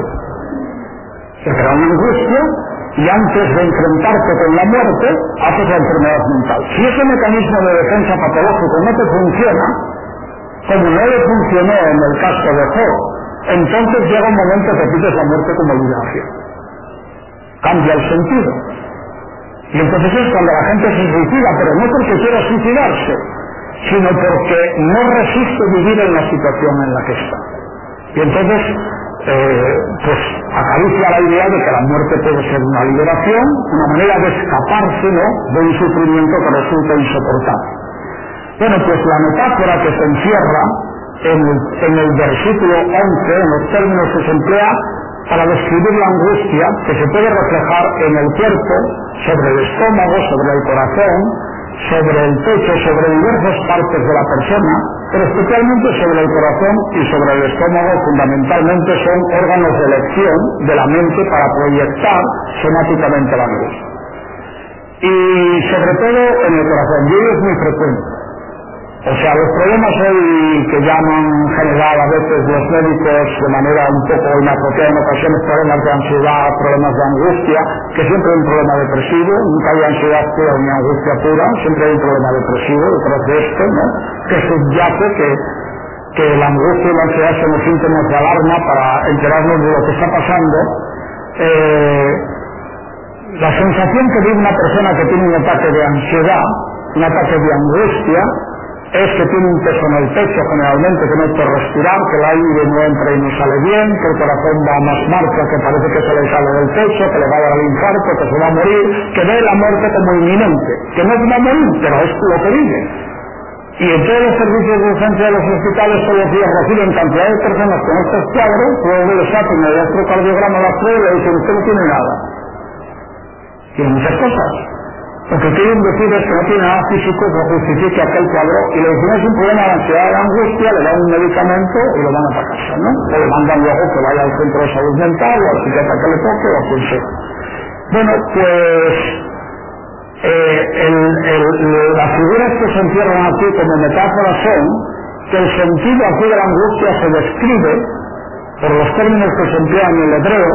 Se crea una angustia y antes de enfrentarte con la muerte, haces la enfermedad mental. Si ese mecanismo de defensa patológico no te funciona, como no le funcionó en el caso de Job, entonces llega un momento que pides la muerte como liberación. Cambia el sentido. Y entonces es cuando la gente se suicida, pero no porque quiera suicidarse, sino porque no resiste vivir en la situación en la que está. Y entonces, eh, pues acaricia la idea de que la muerte puede ser una liberación, una manera de escaparse, ¿no?, de un sufrimiento que resulta insoportable. Bueno, pues la metáfora que se encierra en el, en el versículo once, en los términos que se emplea para describir la angustia, que se puede reflejar en el cuerpo, sobre el estómago, sobre el corazón, sobre el pecho, sobre diversas partes de la persona, pero especialmente sobre el corazón y sobre el estómago, fundamentalmente son órganos de elección de la mente para proyectar somáticamente la angustia. Y sobre todo en el corazón, y ello es muy frecuente. O sea, los problemas hoy que llaman en general a veces los médicos de manera un poco inapropiada en ocasiones problemas de ansiedad, problemas de angustia, que siempre hay un problema depresivo, nunca hay ansiedad pura ni angustia pura, siempre hay un problema depresivo detrás de esto, ¿no?, que subyace que, que la angustia y la ansiedad son los síntomas de alarma para enterarnos de lo que está pasando. Eh, la sensación que vive una persona que tiene un ataque de ansiedad, un ataque de angustia, es que tiene un peso en el pecho generalmente, que no puede respirar, que el aire no entra y no sale bien, que el corazón va más marcha, que parece que se le sale del pecho, que le va a dar el infarto, que se va a morir, que ve la muerte como inminente, que no se va a morir, pero es lo que vive. Y en todos los servicios de urgencia de los hospitales todos los días reciben cantidad de personas con estos cuadros, luego les hacen el electrocardiograma a las pruebas y le dicen, usted no tiene nada. Tiene muchas cosas. Lo que quieren decir es que no tiene nada físico que justifique aquel cuadro, y le dicen, es un problema de ansiedad, de angustia, le dan un medicamento y lo van a para casa, ¿no? O le mandan luego que vaya al centro de salud mental o al psiquiatra que le toque o a quien sea. Bueno, pues eh, el, el, las figuras que se encierran aquí como metáforas son que el sentido aquí de la angustia se describe, por los términos que se emplean en el hebreo,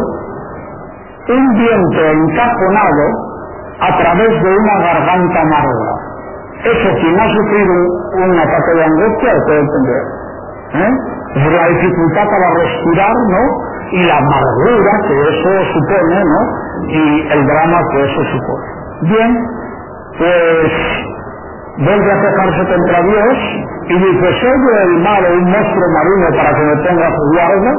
un viento encajonado a través de una garganta amarga. Eso, quien ha sufrido un, un ataque de angustia lo puede entender. ¿Eh? Es la dificultad para respirar, ¿no?, y la amargura que eso supone, ¿no?, y el drama que eso supone. Bien, pues vuelve a quejarse contra Dios y dice, ¿soy yo el mar o un monstruo marino para que me ponga su guarda?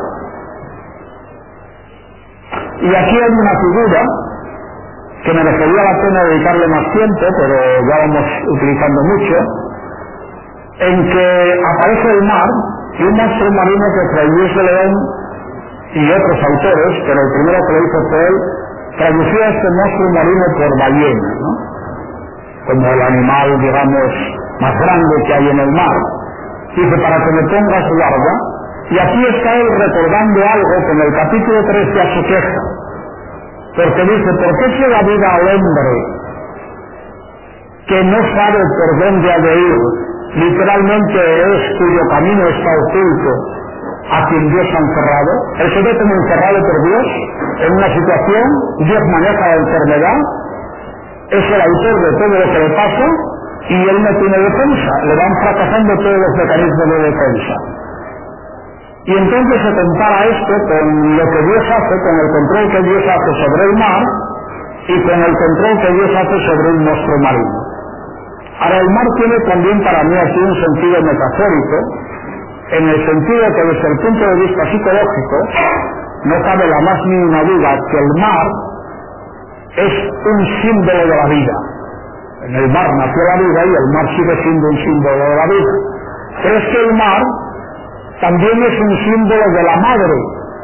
Y aquí hay una figura que merecería la pena dedicarle más tiempo, pero ya vamos utilizando mucho, en que aparece el mar y un monstruo marino que Fray Luis de León y otros autores, pero el primero que lo hizo fue él, tradució a este monstruo marino por ballena, ¿no?, como el animal, digamos, más grande que hay en el mar. Dice, para que me pongas guarda, y aquí está él recordando algo que en el capítulo tres ya se queja. Porque dice, ¿por qué se da vida al hombre que no sabe por dónde ha de ir? Literalmente es cuyo camino está oculto, a quien Dios ha encerrado. Él se ve como encerrado por Dios en una situación, Dios maneja la enfermedad, es el autor de todo lo que le pasa y él no tiene defensa, le van fracasando todos los mecanismos de defensa. Y entonces se compara esto con lo que Dios hace, con el control que Dios hace sobre el mar y con el control que Dios hace sobre un monstruo marino. Ahora, el mar tiene también para mí aquí un sentido metafórico, en el sentido que desde el punto de vista psicológico, no cabe la más mínima duda que el mar es un símbolo de la vida. En el mar nació la vida y el mar sigue siendo un símbolo de la vida. Pero es que el mar también es un símbolo de la madre.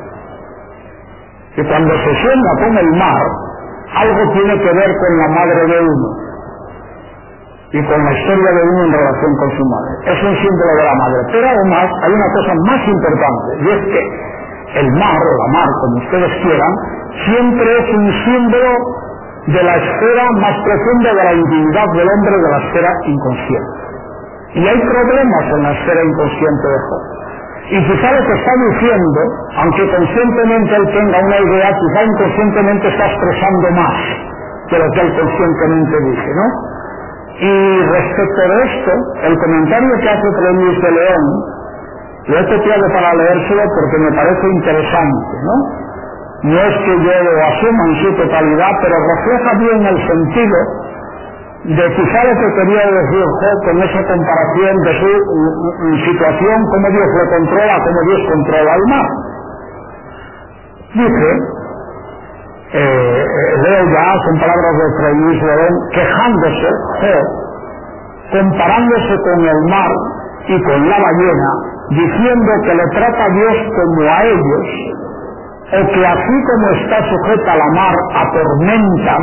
Y cuando se sueña con el mar, algo tiene que ver con la madre de uno y con la historia de uno en relación con su madre. Es un símbolo de la madre. Pero además hay una cosa más importante, y es que el mar, o la mar, como ustedes quieran, siempre es un símbolo de la esfera más profunda de la intimidad del hombre, de la esfera inconsciente. Y hay problemas en la esfera inconsciente de Job. Y quizá lo que está diciendo, aunque conscientemente él tenga una idea, quizá inconscientemente está expresando más que lo que él conscientemente dice, ¿no? Y respecto de esto, el comentario que hace Fray Luis de León, lo he copiado para leérselo porque me parece interesante, ¿no? No es que yo lo asuma en su totalidad, pero refleja bien el sentido de quizá lo que quería decir Job con esa comparación de su uh, situación, cómo Dios lo controla, cómo Dios controla el mar. Dice, eh, leo ya, son palabras de Fray Luis León, quejándose Job, comparándose con el mar y con la ballena, diciendo que le trata a Dios como a ellos, o que así como está sujeta la mar a tormentas,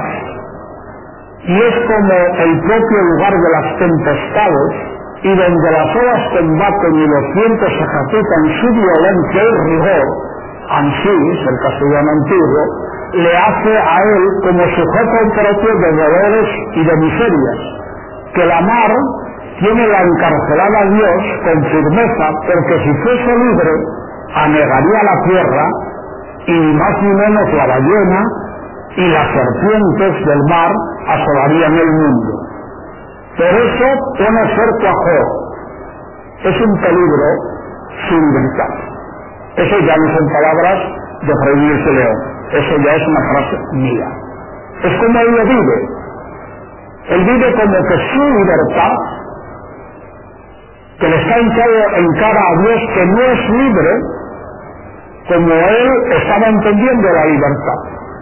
y es como el propio lugar de las tempestades, y donde las olas combaten y los vientos ejecutan su violencia y rigor, ansís, el castellano antiguo, le hace a él como sujeto propio de dolores y de miserias, que la mar tiene la encarcelada a Dios con firmeza, porque si fuese libre, anegaría la tierra, y ni más ni menos la ballena y las serpientes del mar asolarían el mundo. Por eso pone cerco a Job. Es un peligro su libertad. Eso ya no son palabras de Fray Luis de León. Eso ya es una frase mía. Es como él lo vive. Él vive como que su libertad, que le está echado en cara a Dios, que no es libre, como él estaba entendiendo la libertad,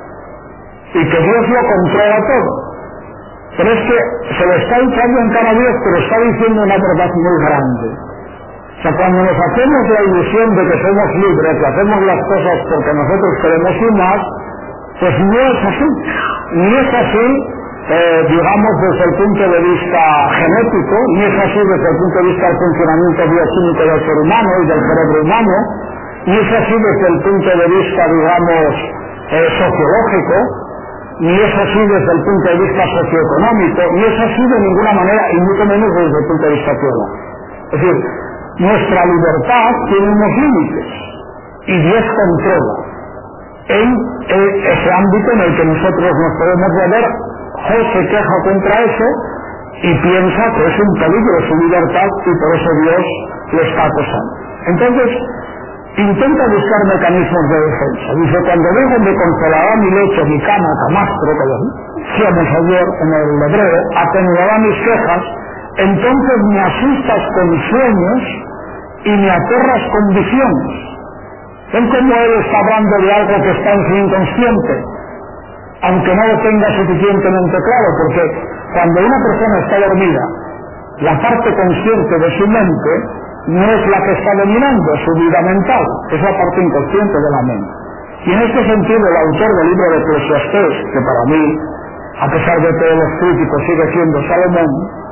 y que Dios lo controla todo. Pero es que se le está echando en cara a Dios, pero está diciendo una verdad muy grande. O sea, cuando nos hacemos la ilusión de que somos libres, que hacemos las cosas porque nosotros queremos ir más, pues no es así. Ni es así, eh, digamos, desde el punto de vista genético, ni es así desde el punto de vista del funcionamiento bioquímico del ser humano y del cerebro humano, ni es así desde el punto de vista, digamos, eh, sociológico, ni es así desde el punto de vista socioeconómico, ni es así de ninguna manera, y mucho menos desde el punto de vista teológico. Es decir, nuestra libertad tiene unos límites, y Dios controla en eh, ese ámbito en el que nosotros nos podemos mover. Job se queja contra eso y piensa que es un peligro su libertad, y por eso Dios le está acosando. Entonces, intenta buscar mecanismos de defensa. Dice, cuando dejo me consolará mi lecho, mi cama, camastro, que decíamos ayer en el hebreo, atenuará mis quejas, entonces me asustas con sueños y me aterras con visiones. Ven cómo él está hablando de algo que está en su inconsciente, aunque no lo tenga suficientemente claro, porque cuando una persona está dormida, la parte consciente de su mente no es la que está dominando su vida mental, es la parte inconsciente de la mente. Y en este sentido el autor del libro de Eclesiastés, que para mí, a pesar de todos los críticos, sigue siendo Salomón,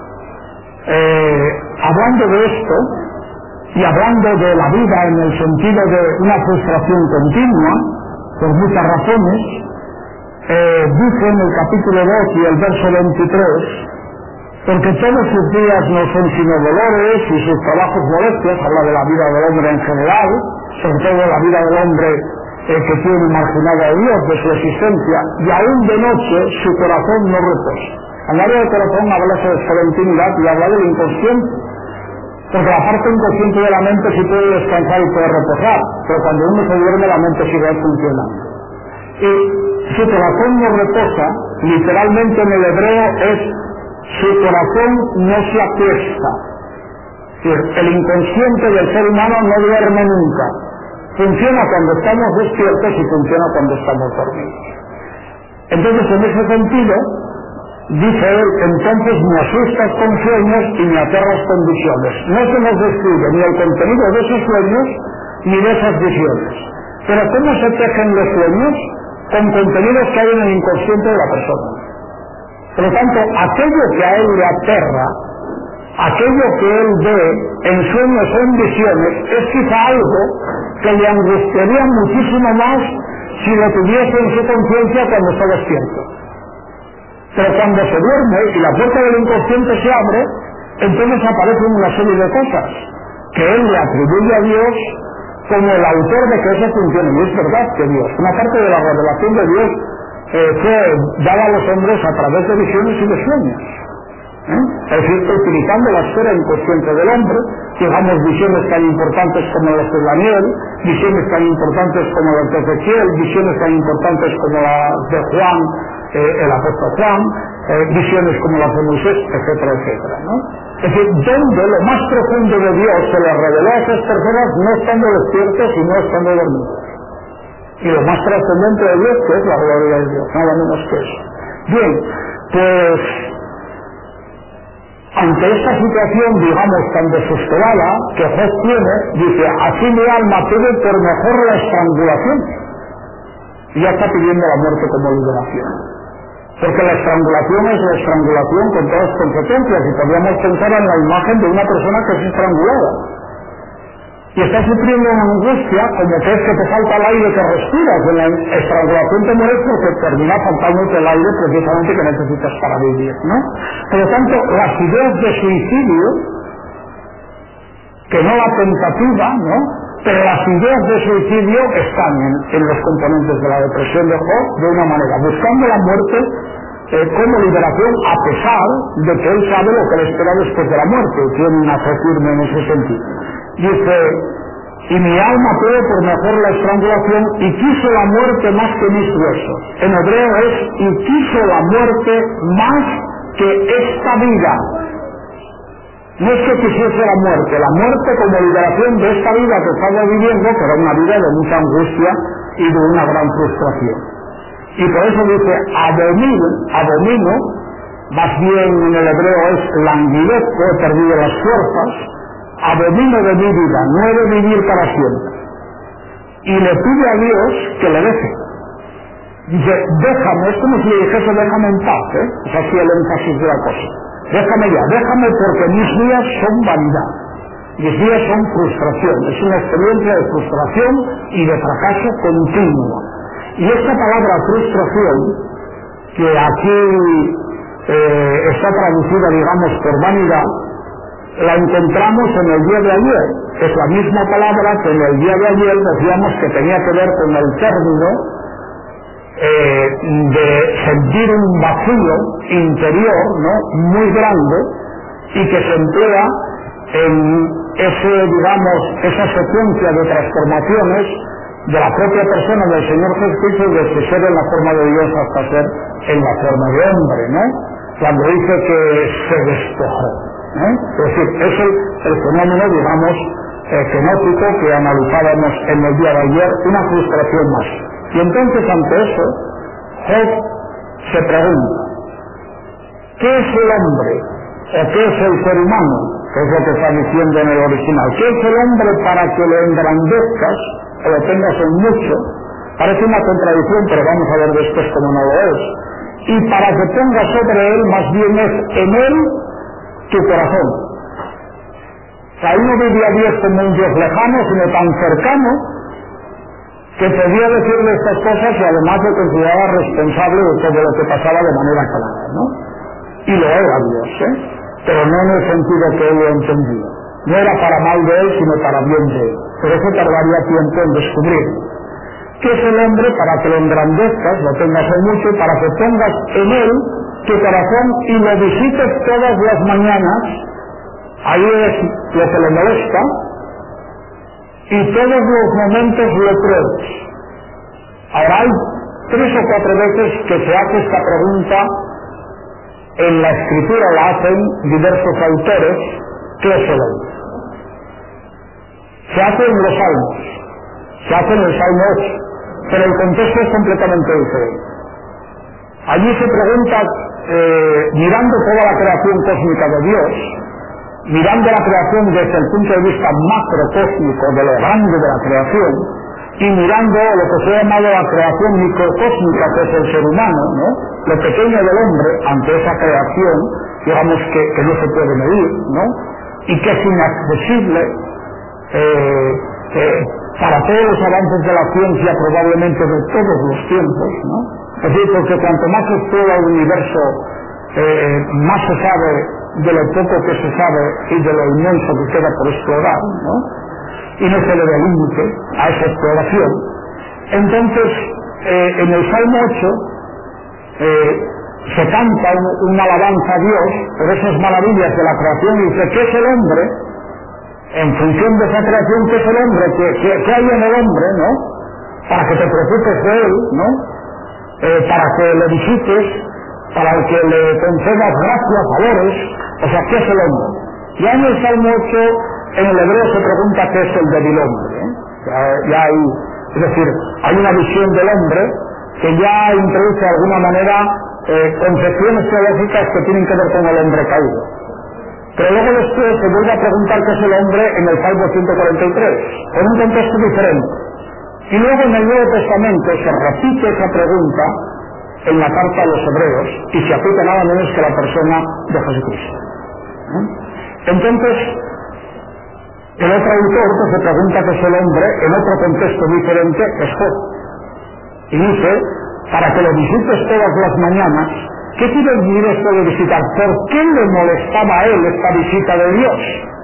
eh, hablando de esto y hablando de la vida en el sentido de una frustración continua, por muchas razones, eh, dice en el capítulo dos y el verso veintitrés, porque todos sus días no son sino dolores y sus trabajos molestias, habla de la vida del hombre en general, sobre todo la vida del hombre eh, que tiene marginado a Dios de su existencia, y aún de noche su corazón no reposa. Al hablar del corazón habla de la intimidad y habla del inconsciente, porque la parte inconsciente de la mente sí puede descansar y puede reposar, pero cuando uno se duerme la mente sigue funcionando. Y su corazón no reposa, literalmente en el hebreo es su corazón no se acuesta. Es decir, el inconsciente del ser humano no duerme nunca. Funciona cuando estamos despiertos y funciona cuando estamos dormidos. Entonces, en ese sentido, dice él, entonces me asustas con sueños y me aterras con visiones. No se nos describe ni el contenido de esos sueños ni de esas visiones. Pero ¿cómo se tejen los sueños? Con contenidos que hay en el inconsciente de la persona. Por lo tanto, aquello que a él le aterra, aquello que él ve en sueños o en visiones, es quizá algo que le angustiaría muchísimo más si lo tuviese en su conciencia cuando está despierto. Pero cuando se duerme y la puerta del inconsciente se abre, entonces aparecen una serie de cosas que él le atribuye a Dios como el autor de que eso funcione. Y es verdad que Dios, una parte de la revelación de Dios eh, fue dada a los hombres a través de visiones y de sueños. ¿Eh? Es decir, utilizando la esfera inconsciente del hombre, digamos visiones tan importantes como las de Daniel, visiones tan importantes como las de Ezequiel, visiones tan importantes como las de Juan, eh, el apóstol Juan, eh, visiones como las de Moisés, etcétera, etcétera, ¿no? Es decir, donde lo más profundo de Dios se le reveló a esas personas no estando despiertos y no estando dormidos. Y lo más trascendente de Dios, que es la gloria de Dios, nada menos que eso. Bien, pues ante esta situación, digamos, tan desesperada que Job tiene, dice, así mi alma pide por mejor la estrangulación. Y ya está pidiendo la muerte como liberación. Porque la estrangulación es la estrangulación con todas las consecuencias, y podríamos pensar en la imagen de una persona que es estrangulada. Y está sufriendo una angustia como que es que te falta el aire que respiras. En la estrangulación te mueres porque termina faltándote el aire precisamente que necesitas para vivir, ¿no? Por lo tanto, las ideas de suicidio, que no la tentativa, ¿no? Pero las ideas de suicidio están en, en los componentes de la depresión de Job de una manera, buscando la muerte eh, como liberación, a pesar de que él sabe lo que le espera después de la muerte, y tiene una fe firme en ese sentido. Dice, y mi alma pide por mejor la estrangulación y quiso la muerte más que mis huesos. En hebreo es, y quiso la muerte más que esta vida. No es que quisiese la muerte, la muerte como liberación de esta vida que estaba viviendo, que era una vida de mucha angustia y de una gran frustración. Y por eso dice, abomino, abomino, más bien en el hebreo es languidezco, he perdido las fuerzas, abomino de mi vida, no he de vivir para siempre. Y le pide a Dios que le deje. Dice, déjame, es como si le dijese, déjame en paz, ¿eh? Es así el énfasis de la cosa. Déjame ya, déjame porque mis días son vanidad. Mis días son frustración. Es una experiencia de frustración y de fracaso continuo. Y esta palabra frustración, que aquí eh, está traducida, digamos, por vanidad, la encontramos en el día de ayer. Es la misma palabra que en el día de ayer decíamos que tenía que ver con el término eh, de sentir un vacío interior, ¿no? Muy grande, y que se emplea en ese, digamos, esa secuencia de transformaciones de la propia persona del Señor Jesucristo, desde ser en la forma de Dios hasta ser en la forma de hombre, ¿no? Cuando dice que se despojó. ¿Eh? Es decir, es el, el fenómeno, digamos, eh, genótico que analizábamos en el día de ayer, una frustración más. Y entonces, ante eso, Job se pregunta, ¿qué es el hombre? ¿O qué es el ser humano? Que es lo que está diciendo en el original. ¿Qué es el hombre para que lo engrandezcas o lo tengas en mucho? Parece una contradicción, pero vamos a ver después cómo no lo es. Y para que pongas sobre él, más bien es en él tu corazón. O sea, él no vivía a Dios como un Dios lejano, sino tan cercano, que podía decirle estas cosas y además lo consideraba responsable de todo lo que pasaba de manera clara, ¿no? Y lo era Dios, ¿eh? Pero no en el sentido que él lo entendía. No era para mal de él, sino para bien de él. Pero eso tardaría tiempo en descubrirlo. ¿Qué es el hombre? Para que lo engrandezcas, lo tengas en mucho, para que pongas en él tu corazón y lo visites todas las mañanas. Ahí es lo que le molesta, y todos los momentos lo pruebes. Ahora hay tres o cuatro veces que se hace esta pregunta en la escritura, la hacen diversos autores, ¿qué es el hombre? Se hace en los salmos, Se hace en el Salmo ocho, pero el contexto es completamente diferente. Allí se pregunta, eh, mirando toda la creación cósmica de Dios, mirando la creación desde el punto de vista macrocósmico de lo grande de la creación, y mirando lo que se ha llamado la creación microcósmica, que es el ser humano, ¿no? Lo pequeño del hombre ante esa creación, digamos que, que no se puede medir, ¿no? Y que es inaccesible eh, eh, para todos los avances de la ciencia, probablemente de todos los tiempos, ¿no? Es decir, porque cuanto más se explora el universo, eh, más se sabe de lo poco que se sabe y de lo inmenso que queda por explorar, ¿no? Y no se le da límite a esa exploración. Entonces, eh, en el Salmo ocho eh, se canta un, una alabanza a Dios por esas maravillas de la creación, y dice, ¿qué es el hombre? En función de esa creación, ¿qué es el hombre? ¿Qué, qué, qué hay en el hombre, no? Para que te preocupes de él, ¿no? Eh, para que le visites, para que le concedas gracias, valores. O sea, ¿qué es el hombre? Ya en el Salmo ocho, en el hebreo se pregunta qué es el débil hombre, ¿eh? ya, ya hay, es decir, hay una visión del hombre que ya introduce de alguna manera eh, concepciones teológicas que tienen que ver con el hombre caído. Pero luego después se vuelve a preguntar qué es el hombre en el Salmo ciento cuarenta y tres, en un contexto diferente. Y luego en el Nuevo Testamento se repite esa pregunta en la carta a los hebreos y se aplica nada menos que la persona de Jesucristo. ¿Eh? Entonces, el otro autor que se pregunta qué es el hombre, en otro contexto diferente, es Job. Y dice, para que lo visites todas las mañanas, ¿qué quiere decir esto de visitar? ¿Por qué le molestaba a él esta visita de Dios?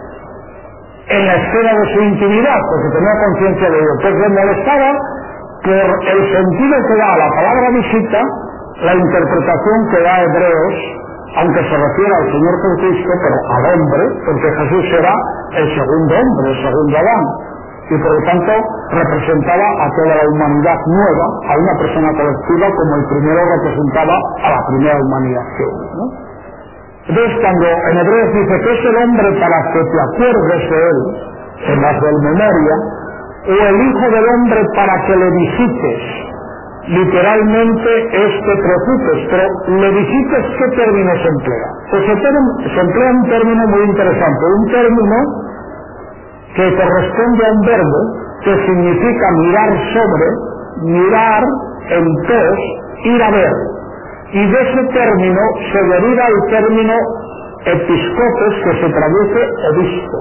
En la esfera de su intimidad, porque tenía conciencia de Dios. Pues le molestaba por el sentido que da a la palabra visita, la interpretación que da a Hebreos, aunque se refiere al Señor Jesucristo, pero al hombre, porque Jesús será el segundo hombre, el segundo Adán, y por lo tanto representaba a toda la humanidad nueva, a una persona colectiva, como el primero representaba a la primera humanidad que hubo, ¿no? Entonces, cuando en Hebreos dice que es el hombre para que te acuerdes de él, en la del memoria, o el hijo del hombre para que le visites, literalmente es que preocupes, pero le visites, ¿qué término se emplea? Pues se, se emplea un término muy interesante, un término que corresponde a un verbo que significa mirar sobre, mirar en pos, ir a ver. Y de ese término se deriva el término episcopos, que se traduce obispo.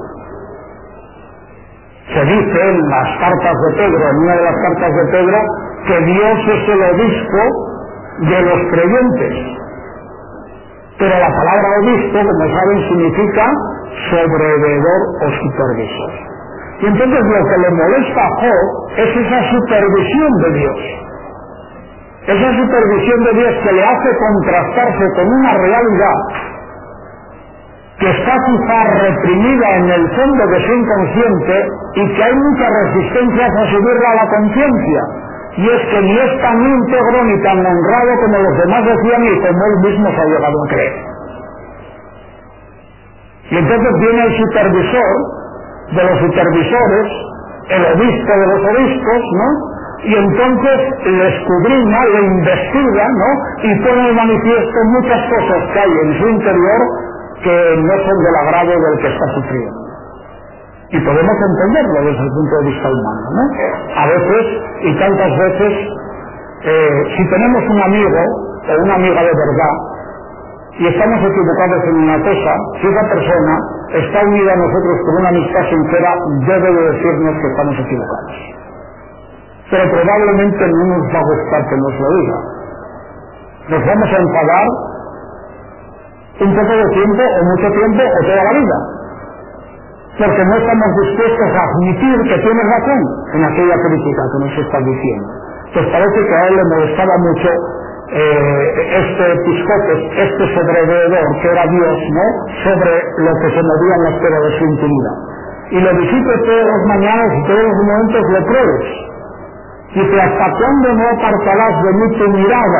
Se dice en las cartas de Pedro, en una de las cartas de Pedro, que Dios es el obispo de los creyentes. Pero la palabra obispo, como saben, significa sobreveedor o supervisor. Y entonces lo que le molesta a Job es esa supervisión de Dios. Esa supervisión de Dios que le hace contrastarse con una realidad que está quizá reprimida en el fondo de su inconsciente y que hay muchas resistencias a subirla a la conciencia. Y es que ni es tan íntegro ni tan honrado como los demás decían y como él mismo se ha llegado a creer. Y entonces viene el supervisor de los supervisores, el obispo de los obispos, ¿no? Y entonces le escudriña, le investiga, ¿no? Y pone en manifiesto muchas cosas que hay en su interior que no son del agrado del que está sufriendo. Y podemos entenderlo desde el punto de vista humano, ¿no? A veces, y tantas veces, eh, si tenemos un amigo o una amiga de verdad y estamos equivocados en una cosa, si esa persona está unida a nosotros por una amistad sincera, debe de decirnos que estamos equivocados. Pero probablemente no nos va a gustar que nos lo diga. Nos vamos a enfadar un poco de tiempo, o mucho tiempo, o toda la vida. Porque no estamos dispuestos a admitir que tiene razón en aquella crítica que nos está diciendo. Pues parece que a él le molestaba mucho eh, este episcopos, este sobreveedor que era Dios, ¿no? Sobre lo que se movía en la esfera de su intimidad. Y lo visite todas las mañanas y todos los momentos le pruebes. Dice, ¿hasta cuándo no apartarás de mí tu mirada?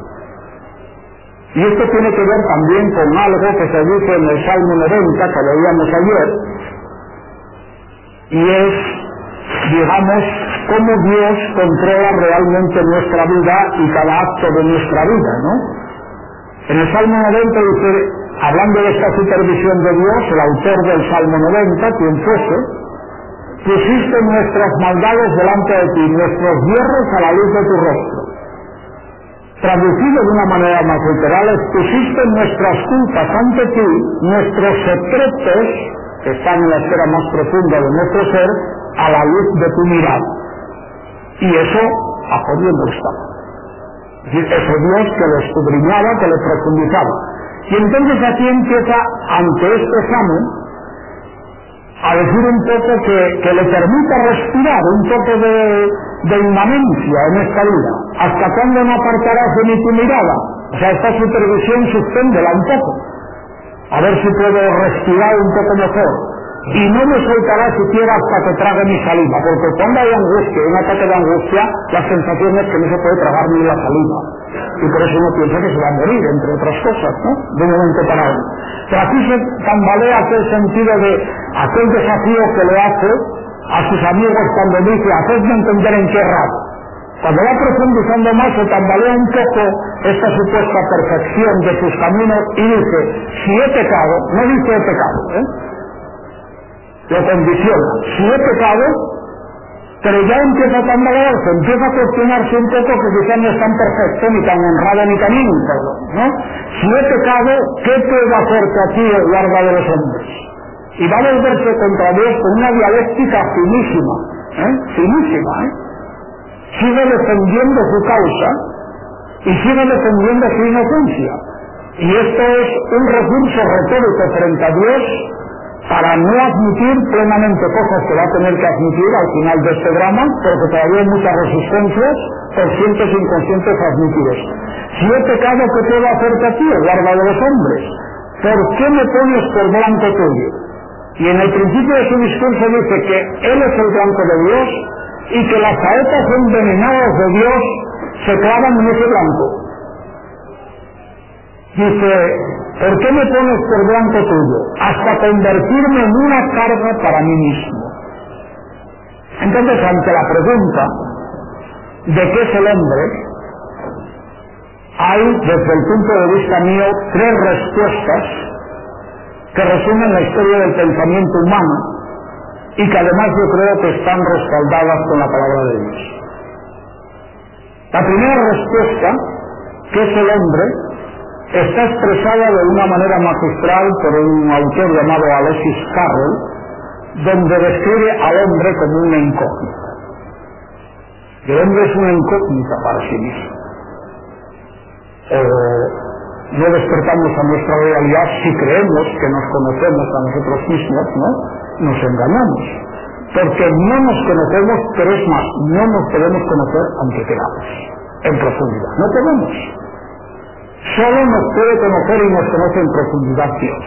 Y esto tiene que ver también con algo que se dice en el Salmo noventa, que leíamos ayer, y es, digamos, cómo Dios controla realmente nuestra vida y cada acto de nuestra vida, ¿no? En el Salmo noventa dice, hablando de esta supervisión de Dios, el autor del Salmo noventa, quien fuese, pusiste nuestras maldades delante de ti, nuestros hierros a la luz de tu rostro. Traducido de una manera más literal, pusiste nuestras culpas ante ti, nuestros secretos, que están en la esfera más profunda de nuestro ser, a la luz de tu mirada. Y eso a jodiendo estaba. Es decir, ese Dios que lo escudriñaba, que lo profundizaba. Y entonces aquí empieza, ante este examen, a decir un poco que, que le permita respirar un poco de, de inmanencia en esta vida. ¿Hasta cuándo no apartarás de mí tu mirada? O sea, esta supervisión suspéndela un poco. A ver si puedo respirar un poco mejor. Y no me soltará siquiera hasta que trague mi saliva, porque cuando hay angustia, un ataque de angustia, la sensación es que no se puede tragar ni la saliva. Y por eso uno piensa que se va a morir, entre otras cosas, ¿no? De un momento para otro. Pero aquí se tambalea aquel sentido de aquel desafío que le hace a sus amigos cuando dice, hacedme entender en qué rato. Cuando va profundizando más, se tambalea un poco esta supuesta perfección de sus caminos y dice, si he pecado, no dice he pecado, ¿eh? Lo condiciona, si he pecado, pero ya empieza a tambalearse, empieza a cuestionarse un poco que quizás no es tan perfecto, ni tan honrado, ni tan íntegro, ¿no? Si he pecado, ¿qué puedo hacerte a ti, el guarda de los hombres? Y va a volverse contra Dios con una dialéctica finísima, ¿eh? Finísima, ¿eh? Sigue defendiendo su causa y sigue defendiendo su inocencia. Y esto es un recurso retórico frente a Dios para no admitir plenamente cosas que va a tener que admitir al final de este drama, porque todavía hay muchas resistencias, conscientes e inconscientes, a admitir esto. Si he pecado, ¿qué puedo hacerte a ti, el guarda de los hombres? ¿Por qué me pones por blanco tuyo? Y en el principio de su discurso dice que Él es el blanco de Dios y que las saetas envenenadas de Dios se clavan en ese blanco. Dice, ¿por qué me pones por blanco tuyo? Hasta convertirme en una carga para mí mismo. Entonces, ante la pregunta de qué es el hombre, hay, desde el punto de vista mío, tres respuestas que resumen la historia del pensamiento humano y que además yo creo que están respaldadas con la palabra de Dios. La primera respuesta, ¿qué es el hombre?, está expresada de una manera magistral por un autor llamado Alexis Carrel, donde describe al hombre como una incógnita. El hombre es una incógnita para sí mismo. Eh, no despertamos a nuestra realidad si creemos que nos conocemos a nosotros mismos, ¿no? Nos engañamos. Porque no nos conocemos, pero es más, no nos podemos conocer aunque queramos, en profundidad. No podemos. Solo nos puede conocer y nos conoce en profundidad Dios.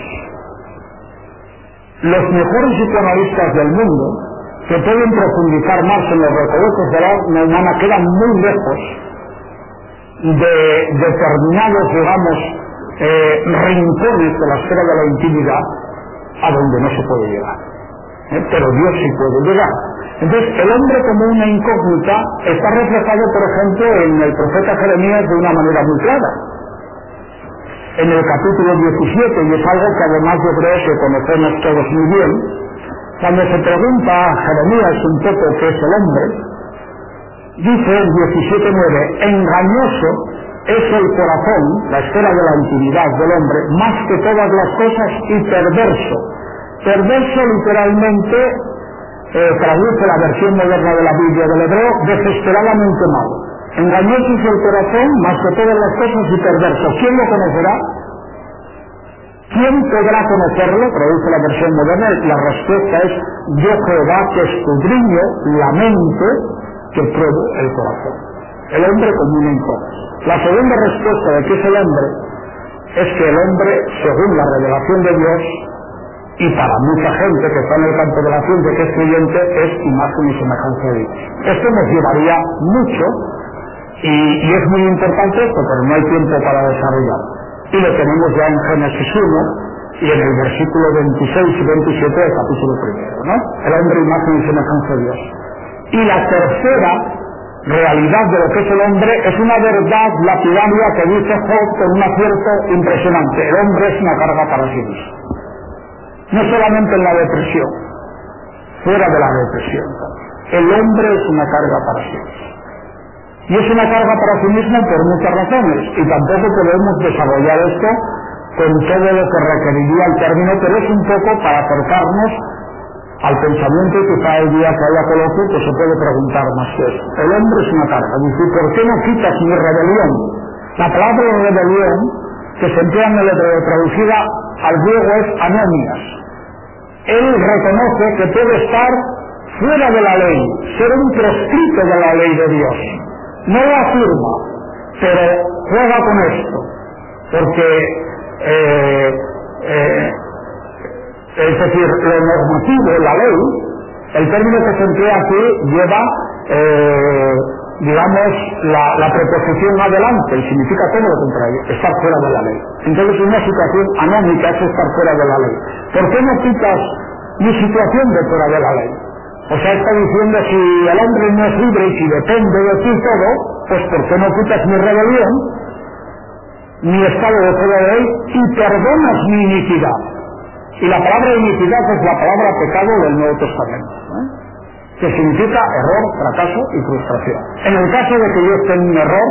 Los mejores psicoanalistas del mundo, que pueden profundizar más en los recovecos de la alma humana, quedan muy lejos de determinados, digamos, eh, rincones de la esfera de la intimidad a donde no se puede llegar. ¿Eh? Pero Dios sí puede llegar. Entonces, el hombre como una incógnita está reflejado, por ejemplo, en el profeta Jeremías de una manera muy clara. En el capítulo diecisiete, y es algo que además yo creo que conocemos todos muy bien, cuando se pregunta a Jeremías un poco qué es el hombre, dice en diecisiete nueve, engañoso es el corazón, la esfera de la intimidad del hombre, más que todas las cosas, y perverso. Perverso literalmente eh, traduce la versión moderna de la Biblia del hebreo, desesperadamente malo. Engañoso es el corazón, más que todas las cosas, y perverso. ¿Quién lo conocerá? ¿Quién podrá conocerlo? Traduce la versión moderna. La respuesta es, yo Jehová que escudriño la mente, que pruebo el corazón. El hombre como un incógnito. La segunda respuesta de qué es el hombre es que el hombre, según la revelación de Dios, y para mucha gente que está en el campo de la ciencia, que es creyente, es imagen y semejanza de Dios. Esto nos llevaría mucho, y, y es muy importante esto, pero no hay tiempo para desarrollar. Y lo tenemos ya en Génesis uno, y en el versículo veintiséis y veintisiete del capítulo primero, ¿no? El hombre, imagen y semejanza de Dios. Y la tercera realidad de lo que es el hombre es una verdad lapidaria que dice Job con un acierto impresionante: el hombre es una carga para sí mismo. No solamente en la depresión, fuera de la depresión, el hombre es una carga para sí mismo. Y es una carga para sí mismo por muchas razones, y tampoco podemos desarrollar esto con todo lo que requeriría el término, pero es un poco para acercarnos al pensamiento que quizá el día que haya coloquio pues se puede preguntar más que eso. El hombre es una carga. Dice, ¿por qué no quitas mi rebelión? La palabra rebelión, que se emplea en el hebreo traducida al griego, es anomias. Él reconoce que puede estar fuera de la ley, ser un proscrito de la ley de Dios. No lo afirma, pero juega con esto, porque eh, eh, es decir, lo normativo, la ley, el término que se emplea aquí lleva, eh, digamos, la, la preposición adelante, y significa todo lo contrario, estar fuera de la ley. Entonces, una situación anómica es estar fuera de la ley. ¿Por qué no quitas mi situación de fuera de la ley? O sea, está diciendo, si el hombre no es libre y si depende de ti todo, pues ¿por qué no quitas mi rebelión, mi estado de fuera de la ley, y perdonas mi iniquidad? Y la palabra iniquidad es la palabra pecado del Nuevo Testamento, ¿eh? Que significa error, fracaso y frustración. En el caso de que yo esté en un error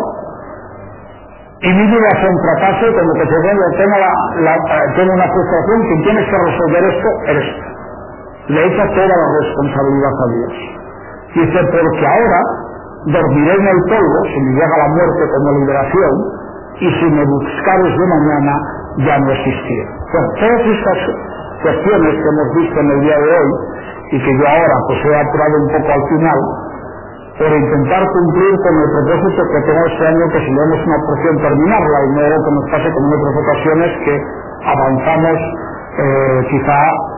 y mi vida sea un fracaso, como que se ve, tenga, la, la, tenga una frustración, quien tienes que resolver esto eres tú. Le echa toda la responsabilidad a Dios. Dice, porque ahora dormiré en el polvo, si me llega la muerte como liberación, y si me buscares de mañana, ya no existiré. Bueno, todas estas cuestiones que hemos visto en el día de hoy, y que yo ahora pues he apurado un poco al final, por intentar cumplir con el propósito que tengo este año, que si leemos una porción terminarla, y no que nos pase como en otras ocasiones, que avanzamos eh, quizá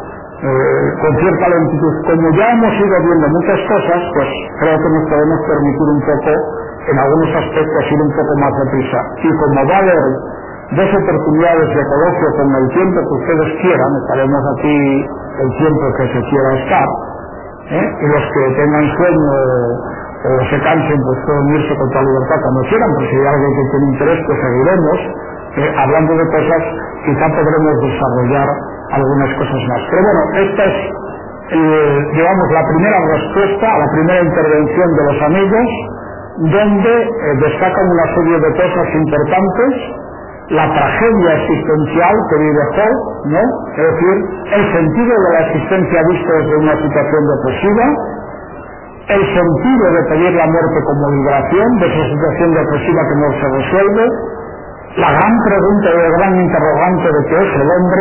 eh, con cierta lentitud. Como ya hemos ido viendo muchas cosas, pues creo que nos podemos permitir un poco, en algunos aspectos, ir un poco más deprisa. Y como va a haber dos oportunidades de coloquio con el tiempo que ustedes quieran, estaremos aquí el tiempo que se quiera estar, ¿eh? Y los que tengan sueño o se cansen, pues pueden irse con toda libertad cuando quieran, pero si hay alguien que tiene interés, pues seguiremos eh, hablando de cosas, quizá podremos desarrollar algunas cosas más. Pero bueno, esta es, eh, digamos, la primera respuesta a la primera intervención de los amigos, donde eh, destacan una serie de cosas importantes: la tragedia existencial que vive Job, ¿no? Es decir, el sentido de la existencia visto desde una situación depresiva, el sentido de pedir la muerte como liberación de esa situación depresiva que no se resuelve, la gran pregunta y el gran interrogante de qué es el hombre,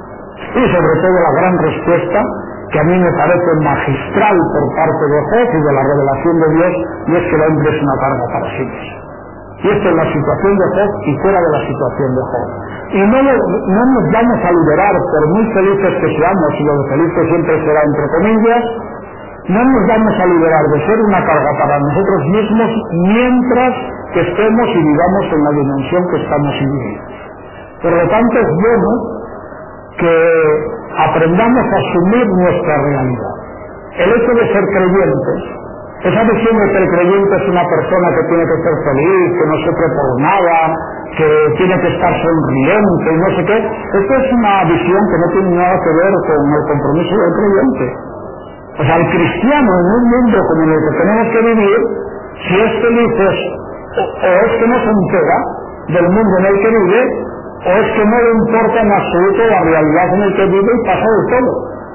y sobre todo la gran respuesta, que a mí me parece magistral por parte de Job y de la revelación de Dios, y es que el hombre es una carga para sí mismo. Y esto es la situación de Job y fuera de la situación de Job. Y no, no nos vamos a liberar, por muy felices que seamos, y lo de felices siempre será entre comillas, no nos vamos a liberar de ser una carga para nosotros mismos mientras que estemos y vivamos en la dimensión que estamos viviendo. Por lo tanto, es bueno que aprendamos a asumir nuestra realidad. El hecho de ser creyentes, esa visión de que el creyente es una persona que tiene que ser feliz, que no sufre por nada, que tiene que estar sonriente y no sé qué, esto es una visión que no tiene nada que ver con el compromiso del creyente. O sea, el cristiano en un mundo como en el que tenemos que vivir, si es feliz es, o, o es que no se entera del mundo en el que vive, o es que no le importa en absoluto la realidad en el que vive y pasa de todo.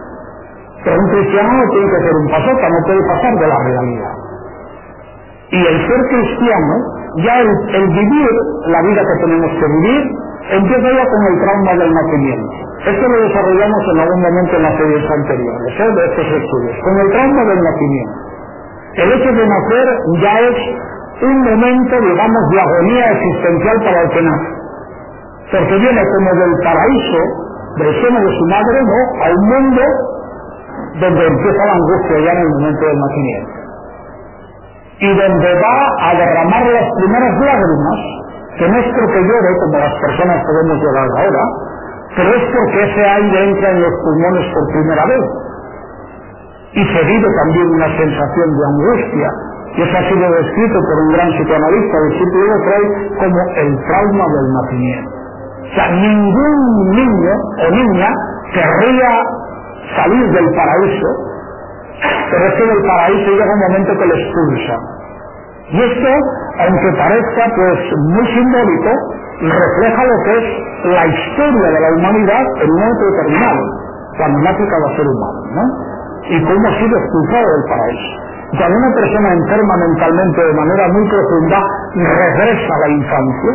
Pero un cristiano no tiene que ser un pasota, no puede pasar de la realidad. Y el ser cristiano, ya el, el vivir la vida que tenemos que vivir, empieza ya con el trauma del nacimiento. Esto lo desarrollamos en algún momento en las series anteriores, ¿eh? De estos estudios. Con el trauma del nacimiento. El hecho de nacer ya es un momento, digamos, de agonía existencial para el que nace. Porque viene como del paraíso, del seno de su madre, ¿no?, a un mundo donde empieza la angustia ya en el momento del nacimiento. Y donde va a derramar las primeras lágrimas, que no es porque llore como las personas podemos llorar ahora, pero es porque ese aire entra en los pulmones por primera vez. y se vive también una sensación de angustia, y eso ha sido descrito por un gran psicoanalista del siglo Freud como el trauma del nacimiento. O sea, ningún niño o niña querría salir del paraíso, pero es que del paraíso llega un momento que lo expulsa. Y esto, aunque parezca pues muy simbólico, refleja lo que es la historia de la humanidad en un momento determinado, cuando nace cada ser humano, ¿no? Y cómo ha sido expulsado del paraíso. Cuando una persona enferma mentalmente de manera muy profunda, regresa a la infancia,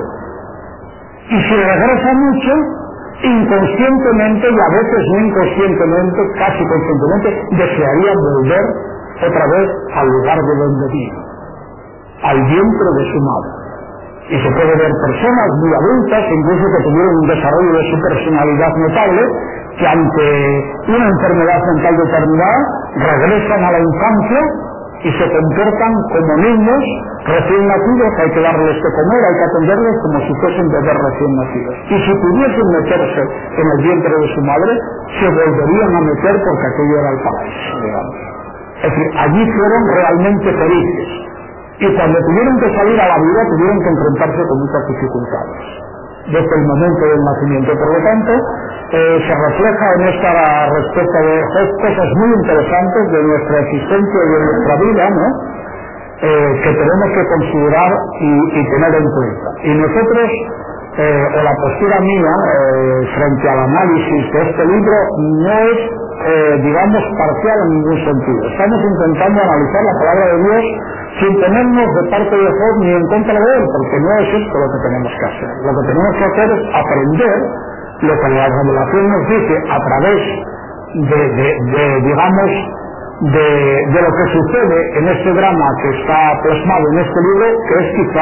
y si regresa mucho, inconscientemente y a veces no inconscientemente, casi conscientemente, desearía volver otra vez al lugar de donde vive, al vientre de su madre. Y se puede ver personas muy adultas, incluso que tuvieron un desarrollo de su personalidad notable, que ante una enfermedad mental determinada regresan a la infancia y se comportan como niños recién nacidos. Hay que darles de comer, hay que atenderles como si fuesen bebés recién nacidos. Y si pudiesen meterse en el vientre de su madre, se volverían a meter porque aquello era el paraíso, digamos. Es decir, allí fueron realmente felices. Y cuando tuvieron que salir a la vida, tuvieron que enfrentarse con muchas dificultades desde el momento del nacimiento. Por lo tanto, eh, se refleja en esta respuesta de Job cosas muy interesantes de nuestra existencia y de nuestra vida, ¿no? Eh, que tenemos que considerar y, y tener en cuenta. Y nosotros, eh, o la postura mía, eh, frente al análisis de este libro, no es, eh, digamos, parcial en ningún sentido. Estamos intentando analizar la palabra de Dios sin ponernos de parte de Job ni en contra de él, porque no es esto lo que tenemos que hacer. Lo que tenemos que hacer es aprender lo que la revelación nos dice a través de, de, de digamos, de, de lo que sucede en este drama que está plasmado en este libro, que es quizá,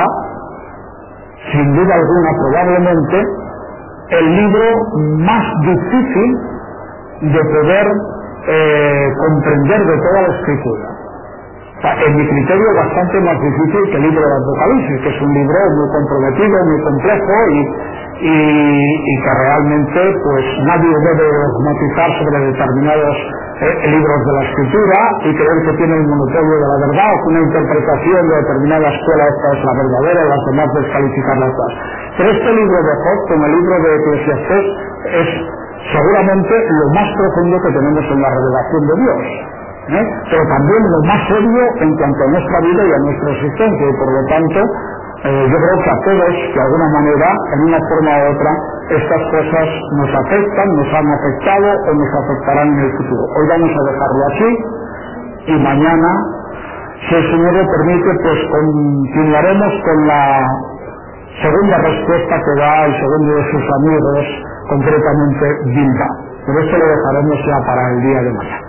sin duda alguna, probablemente, el libro más difícil de poder eh, comprender de toda la Escritura. O sea, en mi criterio es bastante más difícil que el libro del Apocalipsis, que es un libro muy comprometido, muy complejo y, y, y que realmente pues nadie debe dogmatizar sobre determinados eh, libros de la Escritura y creer que tiene el monopolio de la verdad o que una interpretación de determinada escuela esta es la verdadera y las demás descalificar las demás. Pero este libro de Job, como el libro de Eclesiastés, es seguramente lo más profundo que tenemos en la revelación de Dios. ¿Eh? Pero también lo más serio en cuanto a nuestra vida y a nuestra existencia, y por lo tanto eh, yo creo que a todos, de alguna manera, en una forma u otra, estas cosas nos afectan, nos han afectado o nos afectarán en el futuro. Hoy vamos a dejarlo así y mañana, si el Señor lo permite, pues continuaremos con la segunda respuesta que da el segundo de sus amigos, concretamente Bilda. Pero esto lo dejaremos ya para el día de mañana.